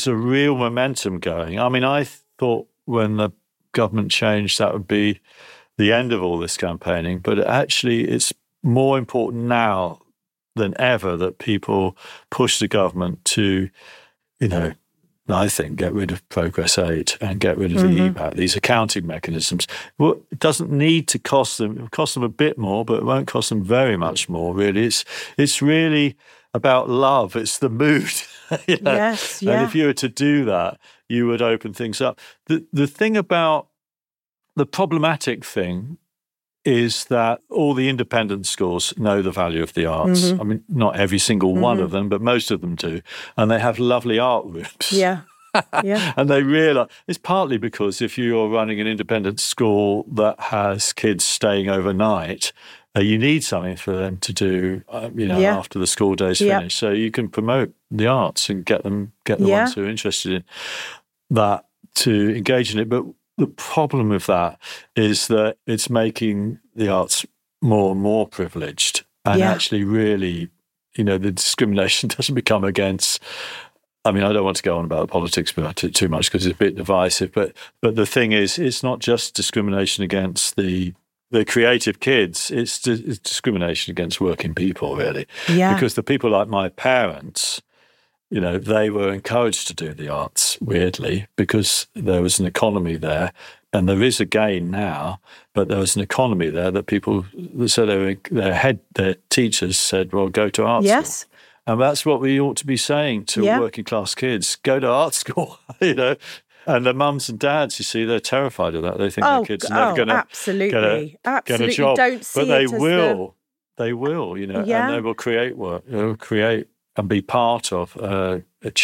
momentum going. I thought when the government changed that would be the end of all this campaigning, but actually it's more important now than ever that people push the government to, I think, get rid of Progress 8 and get rid of the EPAT, these accounting mechanisms. Well, it doesn't need to cost them. It'll cost them a bit more, but it won't cost them very much more, really. It's really about love. It's the mood. Yes, yeah. And if you were to do that, you would open things up. The thing about the problematic thing is that all the independent schools know the value of the arts. I mean, not every single one of them, but most of them do. And they have lovely art rooms. Yeah. Yeah. And they realise it's partly because if you're running an independent school that has kids staying overnight, you need something for them to do, after the school day's finished. So you can promote the arts and get the ones who are interested in that to engage in it. But the problem with that is that it's making the arts more and more privileged, and actually really, the discrimination doesn't become against. I mean, I don't want to go on about the politics too much because it's a bit divisive, but the thing is, it's not just discrimination against the creative kids, it's discrimination against working people, really. Yeah. Because the people like my parents, they were encouraged to do the arts, weirdly, because there was an economy there. And there is a gain now, but there was an economy there that people, so their teachers said, well, go to art school. And that's what we ought to be saying to working class kids. Go to art school, And the mums and dads, you see, they're terrified of that. They think their kids are never going to get a job. Don't see but they will. They will, and they will create work. They'll create and be part of a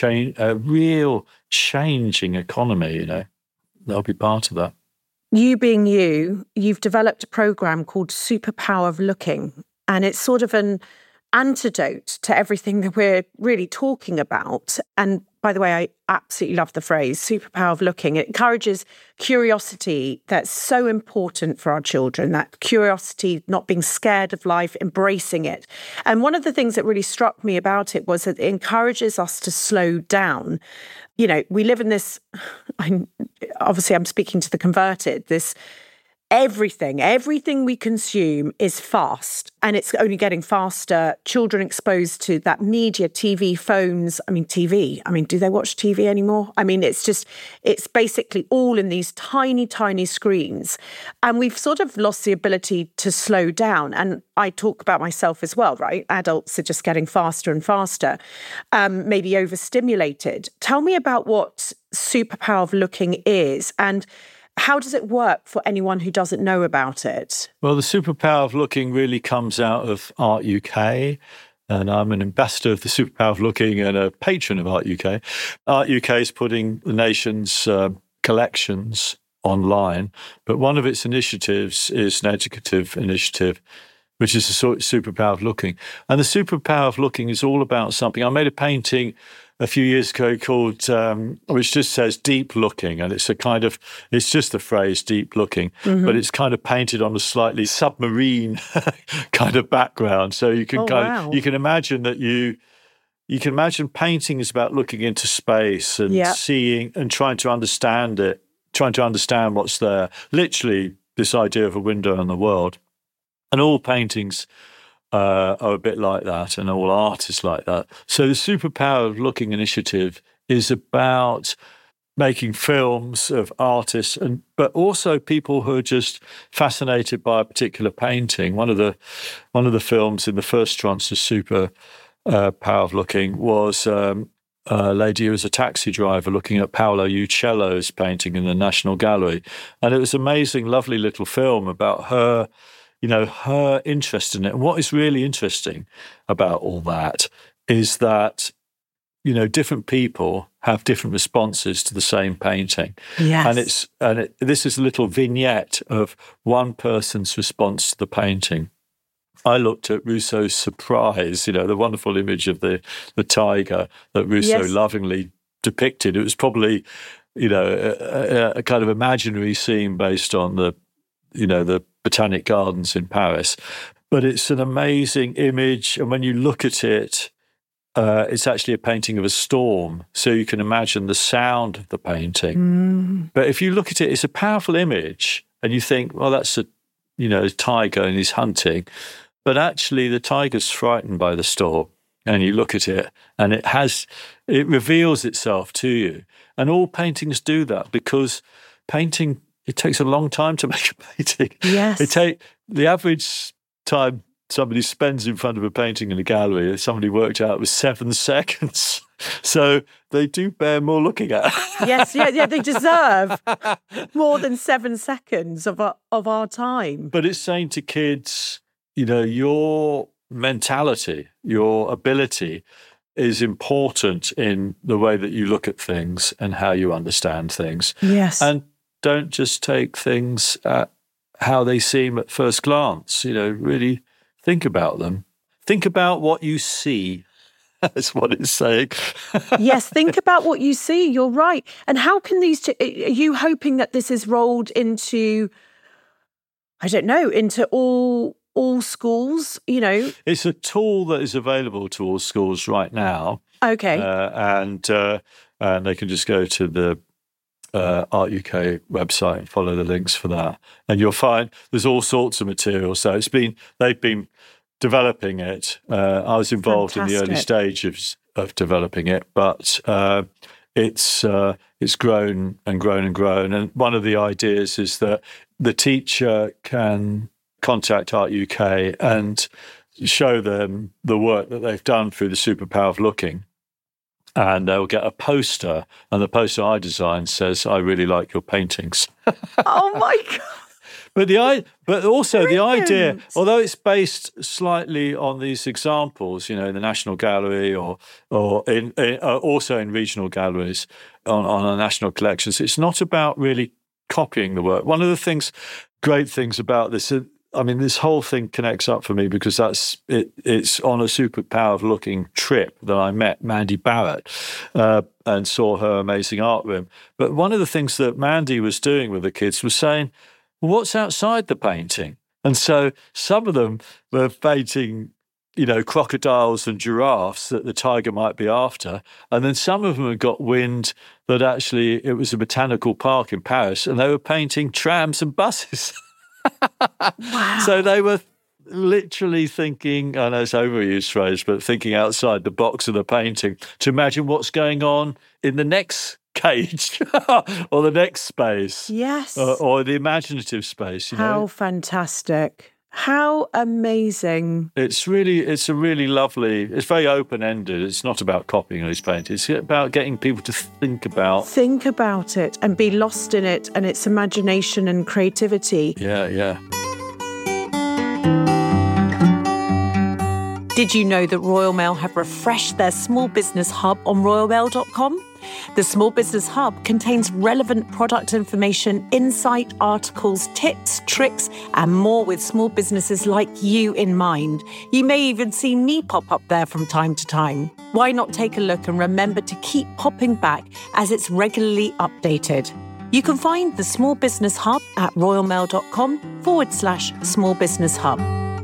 real changing economy, They'll be part of that. You being you've developed a program called Superpower of Looking, and it's sort of an antidote to everything that we're really talking about. And by the way, I absolutely love the phrase superpower of looking. It encourages curiosity that's so important for our children, that curiosity, not being scared of life, embracing it. And one of the things that really struck me about it was that it encourages us to slow down. We live in this, obviously I'm speaking to the converted, this everything we consume is fast, and it's only getting faster. Children exposed to that media, TV, phones. TV. Do they watch TV anymore? It's basically all in these tiny, tiny screens. And we've sort of lost the ability to slow down. And I talk about myself as well, right? Adults are just getting faster and faster, maybe overstimulated. Tell me about what Superpower of Looking is, and how does it work for anyone who doesn't know about it? Well, the Superpower of Looking really comes out of Art UK, and I'm an ambassador of the Superpower of Looking and a patron of Art UK. Art UK is putting the nation's collections online, but one of its initiatives is an educative initiative, which is the Superpower of Looking. And the Superpower of Looking is all about something. I made a painting a few years ago called, which just says deep looking. And it's it's just the phrase deep looking, but it's kind of painted on a slightly submarine kind of background. So you can you can imagine that you can imagine painting is about looking into space and seeing and trying to understand it, trying to understand what's there. Literally this idea of a window on the world. And all paintings are a bit like that, and all art is like that. So the Superpower of Looking initiative is about making films of artists, but also people who are just fascinated by a particular painting. One of the films in the first tranche of Superpower of Looking was a lady who was a taxi driver looking at Paolo Uccello's painting in the National Gallery, and it was an amazing, lovely little film about her. Her interest in it. And what is really interesting about all that is that, different people have different responses to the same painting. Yes. And this is a little vignette of one person's response to the painting. I looked at Rousseau's Surprise, the wonderful image of the tiger that Rousseau lovingly depicted. It was probably, a kind of imaginary scene based on the Botanic Gardens in Paris. But it's an amazing image. And when you look at it, it's actually a painting of a storm. So you can imagine the sound of the painting. But if you look at it, it's a powerful image. And you think, well, that's a tiger and he's hunting. But actually the tiger's frightened by the storm. And you look at it and it reveals itself to you. And all paintings do that because painting, it takes a long time to make a painting. Yes. The average time somebody spends in front of a painting in a gallery, somebody worked out, was 7 seconds. So they do bear more looking at. Yes, yeah, they deserve more than 7 seconds of our time. But it's saying to kids, your mentality, your ability is important in the way that you look at things and how you understand things. Yes. And don't just take things at how they seem at first glance. Really think about them. Think about what you see. That's what it's saying. Yes, think about what you see. You're right. And how can are you hoping that this is rolled into, I don't know, into all schools, It's a tool that is available to all schools right now. Okay. And they can just go to the Art UK website and follow the links for that. And you'll find there's all sorts of material. So they've been developing it. I was involved in the early stages of developing it, but it's grown and grown and grown. And one of the ideas is that the teacher can contact Art UK and show them the work that they've done through the superpower of looking. And they'll get a poster, and the poster I designed says, "I really like your paintings." Oh my God. But also Brilliant. the idea, although it's based slightly on these examples, in the National Gallery or also in regional galleries on our national collections, it's not about really copying the work. One of the great things about this, this whole thing connects up for me because that's it. It's on a superpower of looking trip that I met Mandy Barrett and saw her amazing art room. But one of the things that Mandy was doing with the kids was saying, what's outside the painting? And so some of them were painting, crocodiles and giraffes that the tiger might be after. And then some of them had got wind that actually it was a botanical park in Paris and they were painting trams and buses. Wow. So they were literally thinking, I know it's an overused phrase, but thinking outside the box of the painting to imagine what's going on in the next cage or the next space. Yes. Or the imaginative space. How fantastic. How amazing. It's a really lovely, it's very open-ended. It's not about copying these paintings. It's about getting people to think about it and be lost in it and its imagination and creativity. Yeah. Did you know that Royal Mail have refreshed their small business hub on royalmail.com? The Small Business Hub contains relevant product information, insight, articles, tips, tricks, and more with small businesses like you in mind. You may even see me pop up there from time to time. Why not take a look and remember to keep popping back as it's regularly updated? You can find the Small Business Hub at royalmail.com/small business hub.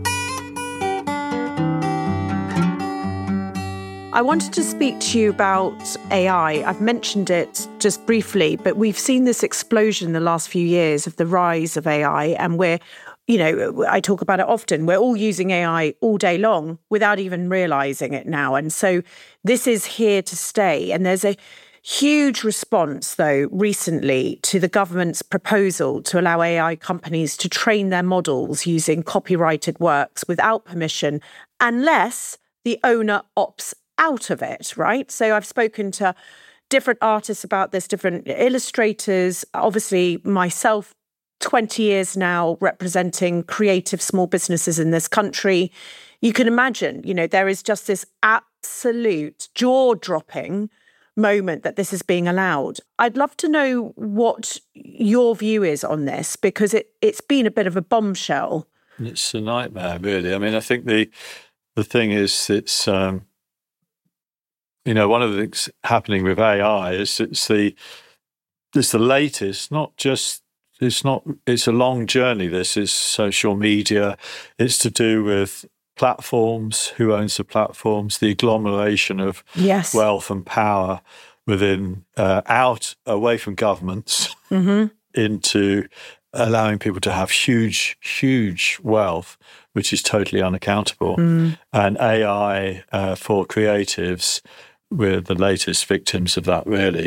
I wanted to speak to you about AI. I've mentioned it just briefly, but we've seen this explosion in the last few years of the rise of AI. And I talk about it often. We're all using AI all day long without even realizing it now. And so this is here to stay. And there's a huge response, though, recently to the government's proposal to allow AI companies to train their models using copyrighted works without permission, unless the owner opts out of it, right? So I've spoken to different artists about this, different illustrators, obviously myself, 20 years now representing creative small businesses in this country. You can imagine, there is just this absolute jaw-dropping moment that this is being allowed. I'd love to know what your view is on this, because it's been a bit of a bombshell. It's a nightmare, really. I think the thing is, it's one of the things happening with AI is it's the latest, it's a long journey. This is social media. It's to do with platforms, who owns the platforms, the agglomeration of wealth and power within, away from governments into allowing people to have huge, huge wealth, which is totally unaccountable. And AI for creatives, we're the latest victims of that, really.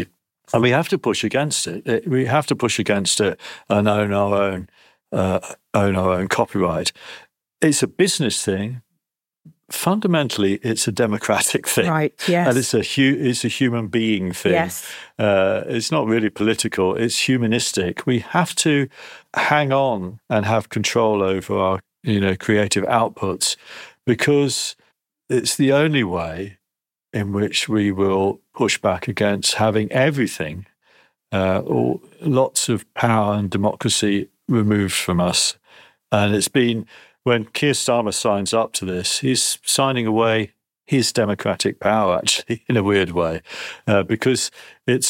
And we have to push against it. We have to push against it and own our own copyright. It's a business thing. Fundamentally, it's a democratic thing, right? Yes, and it's a human being thing. Yes, it's not really political; it's humanistic. We have to hang on and have control over our, creative outputs, because it's the only way in which we will push back against having everything, or lots of power and democracy removed from us. And it's been. When Keir Starmer signs up to this, he's signing away his democratic power, actually, in a weird way, because it's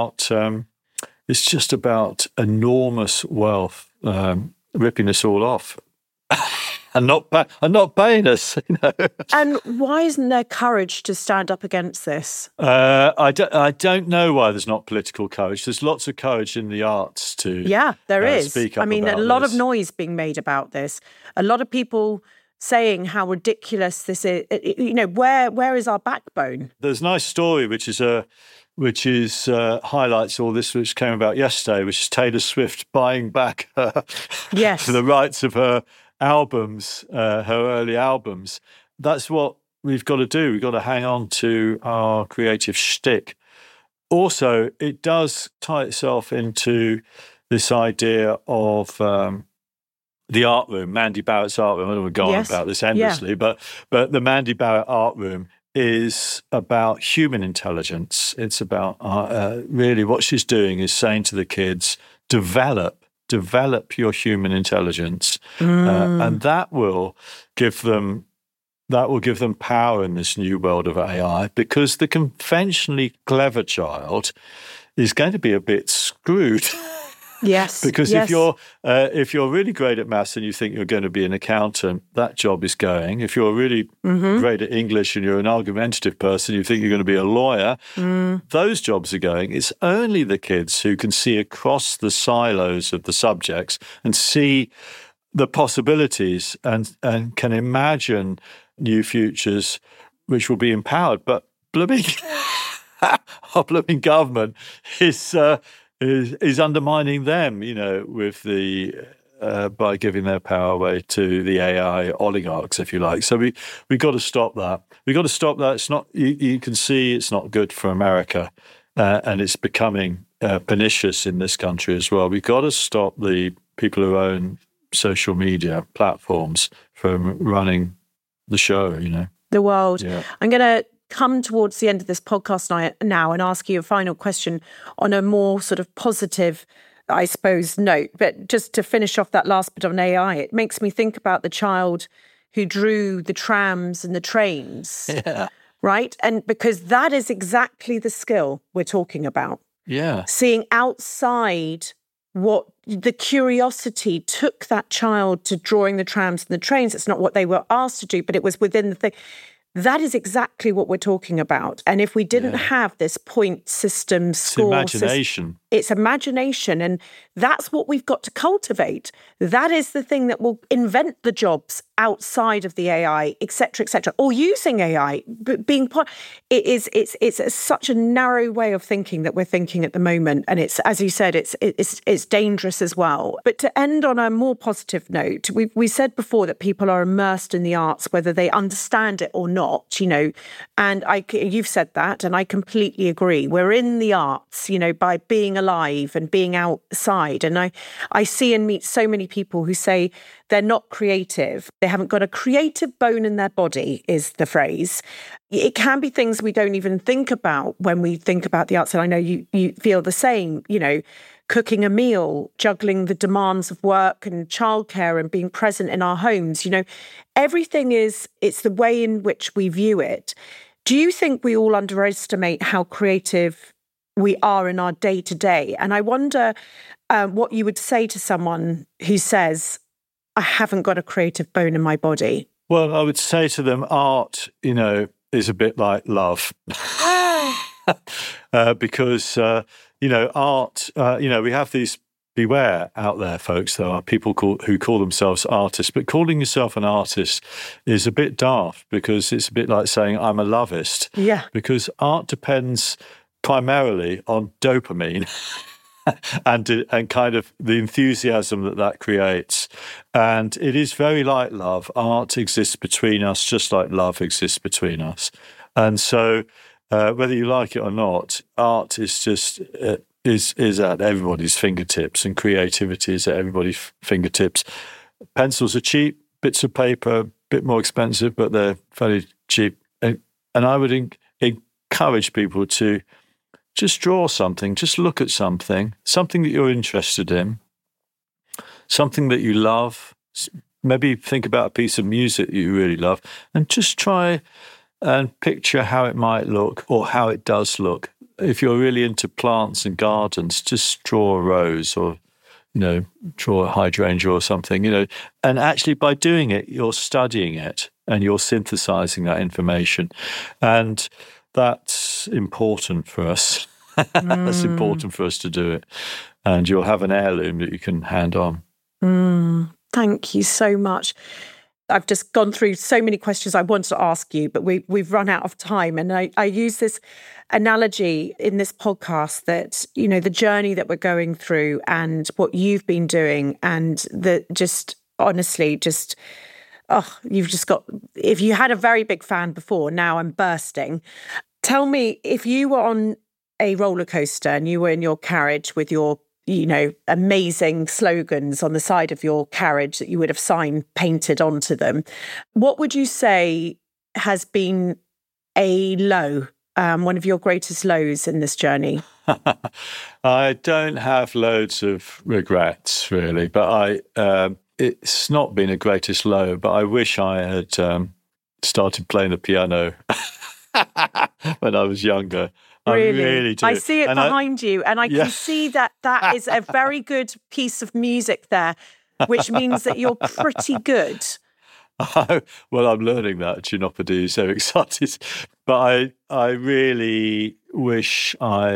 just about enormous wealth ripping us all off and not paying us. And why isn't there courage to stand up against this? I don't know why there's not political courage. There's lots of courage in the arts to there is. Speak up. I mean, a lot of noise being made about this. A lot of people saying how ridiculous this is. Where is our backbone? There's a nice story which highlights all this, which came about yesterday, which is Taylor Swift buying back the rights of her albums, her early albums. That's what we've got to do. We've got to hang on to our creative shtick. Also, it does tie itself into this idea of the art room, Mandy Barrett's art room. I don't want to go on about this endlessly, but the Mandy Barrett art room is about human intelligence. It's about really what she's doing is saying to the kids, develop your human intelligence, and that will give them power in this new world of AI, because the conventionally clever child is going to be a bit screwed. Yes, because if you're really great at maths and you think you're going to be an accountant, that job is going. If you're really great at English and you're an argumentative person, you think you're going to be a lawyer, those jobs are going. It's only the kids who can see across the silos of the subjects and see the possibilities and can imagine new futures which will be empowered. But our blooming government is undermining them, with by giving their power away to the AI oligarchs, if you like. So we got to stop that. We got to stop that. It's not. You can see it's not good for America, and it's becoming pernicious in this country as well. We've got to stop the people who own social media platforms from running the show. The world. Yeah. I'm going to come towards the end of this podcast now and ask you a final question on a more sort of positive, I suppose, note. But just to finish off that last bit on AI, it makes me think about the child who drew the trams and the trains, right? And because that is exactly the skill we're talking about. Yeah. Seeing outside what the curiosity took that child to drawing the trams and the trains. It's not what they were asked to do, but it was within the thing. That is exactly what we're talking about. And if we didn't have this point system score... It's imagination. It's imagination. And that's what we've got to cultivate. That is the thing that will invent the jobs outside of the AI, et cetera, or using AI. But being part... It's such a narrow way of thinking that we're thinking at the moment. And it's, as you said, it's dangerous as well. But to end on a more positive note, we said before that people are immersed in the arts, whether they understand it or not. And you've said that, and I completely agree. We're in the arts, by being alive and being outside. And I see and meet so many people who say they're not creative. They haven't got a creative bone in their body, is the phrase. It can be things we don't even think about when we think about the arts. And I know you feel the same, cooking a meal, juggling the demands of work and childcare and being present in our homes. Everything it's the way in which we view it. Do you think we all underestimate how creative we are in our day-to-day? And I wonder what you would say to someone who says, I haven't got a creative bone in my body. Well, I would say to them, art, is a bit like love. Because... art, we have these, beware out there, folks. There are people who call themselves artists, but calling yourself an artist is a bit daft, because it's a bit like saying I'm a lovist. Yeah. Because art depends primarily on dopamine and kind of the enthusiasm that creates. And it is very like love. Art exists between us just like love exists between us. And so whether you like it or not, art is just is at everybody's fingertips, and creativity is at everybody's fingertips. Pencils are cheap, bits of paper a bit more expensive, but they're fairly cheap. And I would encourage people to just draw something, just look at something that you're interested in, something that you love. Maybe think about a piece of music that you really love, and just try and picture how it might look or how it does look. If you're really into plants and gardens, just draw a rose or, draw a hydrangea or something, And actually by doing it, you're studying it and you're synthesizing that information. And that's important for us. That's important for us to do it. And you'll have an heirloom that you can hand on. Thank you so much. I've just gone through so many questions I wanted to ask you, but we've run out of time. And I use this analogy in this podcast that, the journey that we're going through and what you've been doing, and that just honestly, you've just got, if you had a very big fan before, now I'm bursting. Tell me, if you were on a roller coaster and you were in your carriage with your amazing slogans on the side of your carriage that you would have signed painted onto them, what would you say has been a low, one of your greatest lows in this journey? I don't have loads of regrets, really, but it's not been a greatest low, but I wish I had started playing the piano when I was younger. Really? I really do. I see it behind you, and I can see that is a very good piece of music there, which means that you're pretty good. Well, I'm learning that. Chinopody is so excited. But I really wish I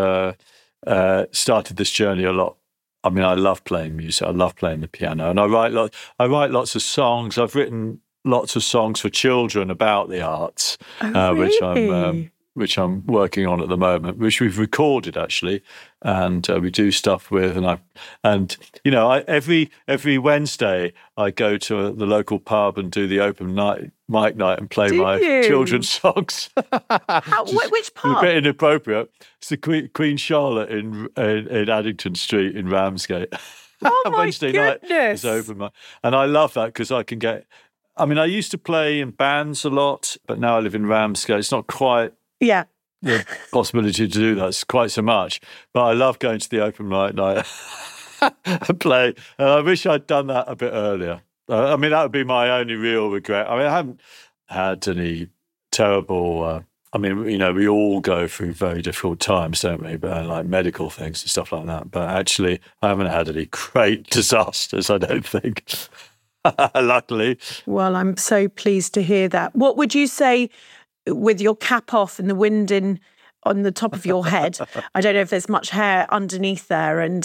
had started this journey a lot. I mean, I love playing music. I love playing the piano, and I write lots of songs. I've written lots of songs for children about the arts, really? which I'm working on at the moment, which we've recorded actually, and we do stuff with. And every Wednesday I go to the local pub and do the open mic night and play children's songs. Which pub? A bit inappropriate. It's the Queen Charlotte in Addington Street in Ramsgate. Oh my Wednesday goodness! Night is open mic, and I love that because I can get. I mean, I used to play in bands a lot, but now I live in Ramsgate. It's not quite. Yeah. The possibility to do that quite so much. But I love going to the open mic night and play. And I wish I'd done that a bit earlier. I mean, that would be my only real regret. I mean, I haven't had any terrible... we all go through very difficult times, don't we? But like medical things and stuff like that. But actually, I haven't had any great disasters, I don't think. Luckily. Well, I'm so pleased to hear that. What would you say... with your cap off and the wind on the top of your head? I don't know if there's much hair underneath there, and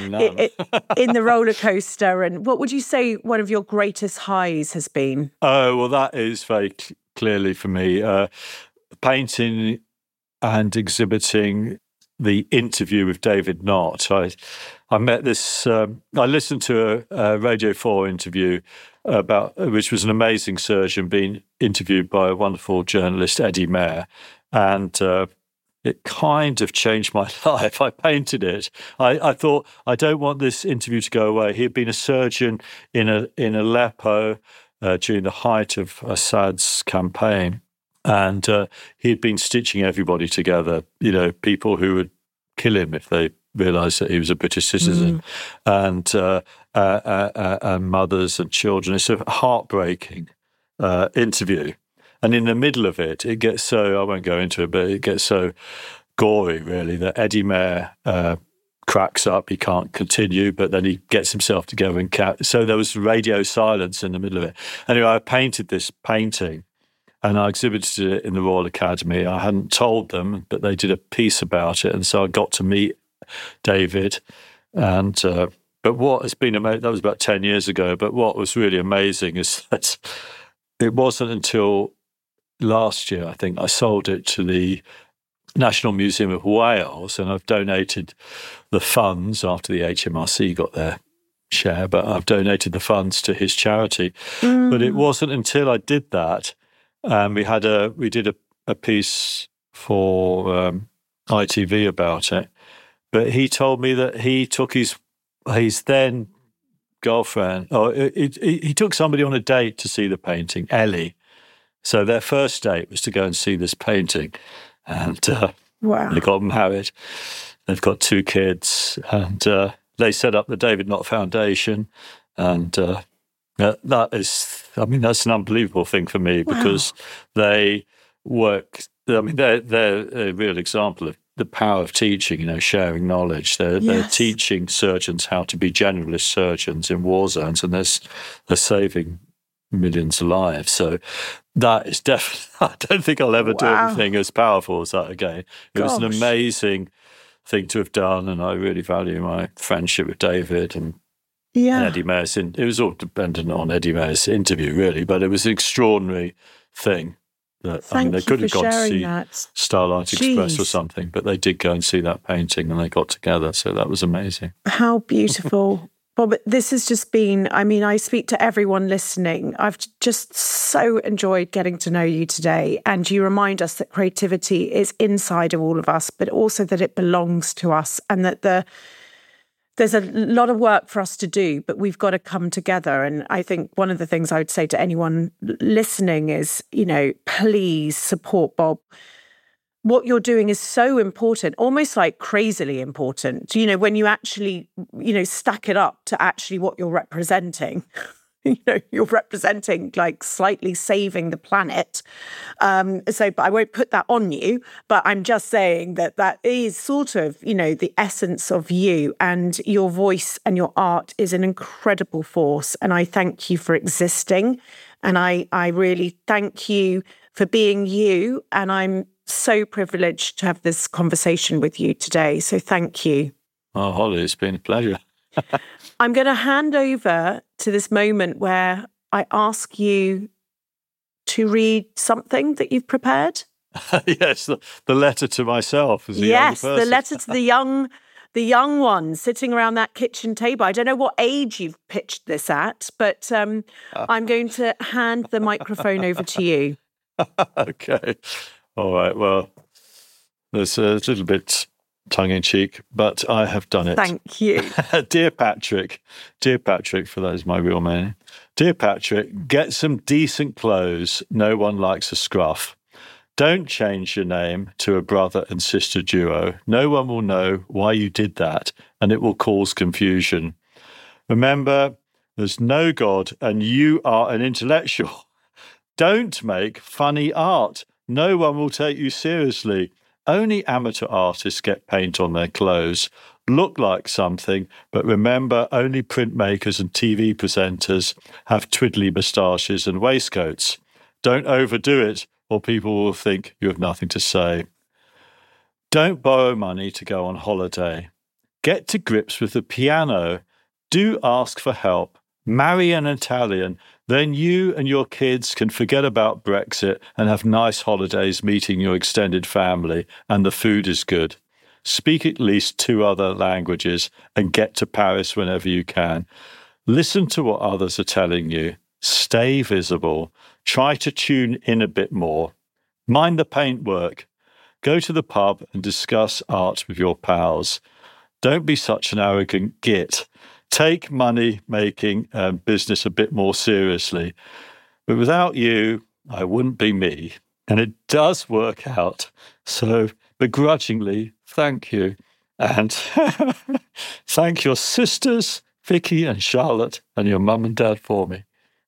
in the roller coaster. And what would you say one of your greatest highs has been? Oh, well, that is very clearly for me. Painting and exhibiting the interview with David Knott. I met this, I listened to a Radio 4 interview which was an amazing surgeon being interviewed by a wonderful journalist, Eddie Mair. And it kind of changed my life. I painted it. I thought, I don't want this interview to go away. He had been a surgeon in Aleppo during the height of Assad's campaign. And he had been stitching everybody together, people who would kill him if they realised that he was a British citizen, and mothers and children. It's a heartbreaking interview. And in the middle of it, it gets so, I won't go into it, but it gets so gory, really, that Eddie Mair cracks up. He can't continue, but then he gets himself together. So there was radio silence in the middle of it. Anyway, I painted this painting, and I exhibited it in the Royal Academy. I hadn't told them, but they did a piece about it. And so I got to meet David. And but what has been amazing, that was about 10 years ago, but what was really amazing is that it wasn't until last year, I think, I sold it to the National Museum of Wales, and I've donated the funds after the HMRC got their share, but I've donated the funds to his charity. But it wasn't until I did that, we did a piece for ITV about it, but he told me that he took his then girlfriend, he took somebody on a date to see the painting, Ellie. So their first date was to go and see this painting. And wow. They got married. They've got 2 kids. And they set up the David Knott Foundation. And that's an unbelievable thing for me because they work. I mean, they're a real example of the power of teaching, sharing knowledge. They're teaching surgeons how to be generalist surgeons in war zones, and they're saving millions of lives. So that is definitely, I don't think I'll ever do anything as powerful as that again. It was an amazing thing to have done, and I really value my friendship with David and Eddie Mayer's. It was all dependent on Eddie Mayer's interview, really, but it was an extraordinary thing. They could have gone to see Starlight Express or something, but they did go and see that painting and they got together. So that was amazing. How beautiful. Bob, this has just been, I speak to everyone listening. I've just so enjoyed getting to know you today. And you remind us that creativity is inside of all of us, but also that it belongs to us and that there's a lot of work for us to do, but we've got to come together. And I think one of the things I would say to anyone listening is, please support Bob. What you're doing is so important, almost like crazily important. When you actually, stack it up to actually what you're representing. You're representing like slightly saving the planet. But I won't put that on you, but I'm just saying that is sort of, the essence of you, and your voice and your art is an incredible force. And I thank you for existing. And I really thank you for being you. And I'm so privileged to have this conversation with you today. So thank you. Oh, Holly, it's been a pleasure. I'm going to hand over to this moment where I ask you to read something that you've prepared. Yes, the letter to myself as a young person. Yes, the letter to the young one sitting around that kitchen table. I don't know what age you've pitched this at, but I'm going to hand the microphone over to you. Okay. All right. Well, there's a little bit tongue-in-cheek, but I have done it. Thank you. Dear Patrick, for that is my real name. Dear Patrick, get some decent clothes. No one likes a scruff. Don't change your name to a brother and sister duo. No one will know why you did that, and it will cause confusion. Remember, there's no God, and you are an intellectual. Don't make funny art. No one will take you seriously. Only amateur artists get paint on their clothes. Look like something, but remember, only printmakers and TV presenters have twiddly moustaches and waistcoats. Don't overdo it, or people will think you have nothing to say. Don't borrow money to go on holiday. Get to grips with the piano. Do ask for help. Marry an Italian. Then you and your kids can forget about Brexit and have nice holidays meeting your extended family, and the food is good. Speak at least 2 other languages and get to Paris whenever you can. Listen to what others are telling you. Stay visible. Try to tune in a bit more. Mind the paintwork. Go to the pub and discuss art with your pals. Don't be such an arrogant git. Take money making and business a bit more seriously. But without you, I wouldn't be me. And it does work out. So begrudgingly, thank you. And thank your sisters, Vicky and Charlotte, and your mum and dad for me.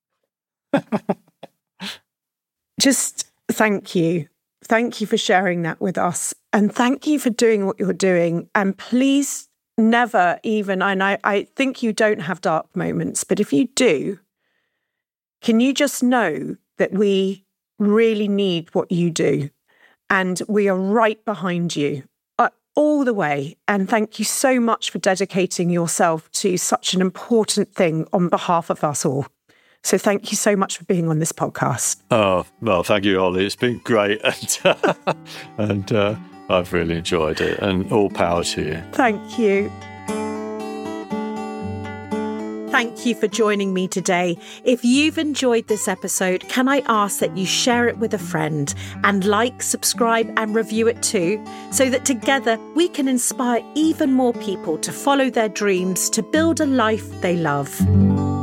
Just thank you. Thank you for sharing that with us. And thank you for doing what you're doing. And please never even, and I think you don't have dark moments, but if you do, can you just know that we really need what you do, and we are right behind you all the way. And thank you so much for dedicating yourself to such an important thing on behalf of us all. So thank you so much for being on this podcast. Oh, well, thank you, Holly. It's been great. And I've really enjoyed it, and all power to you. Thank you. Thank you for joining me today. If you've enjoyed this episode, can I ask that you share it with a friend and like, subscribe and review it too, so that together we can inspire even more people to follow their dreams, to build a life they love.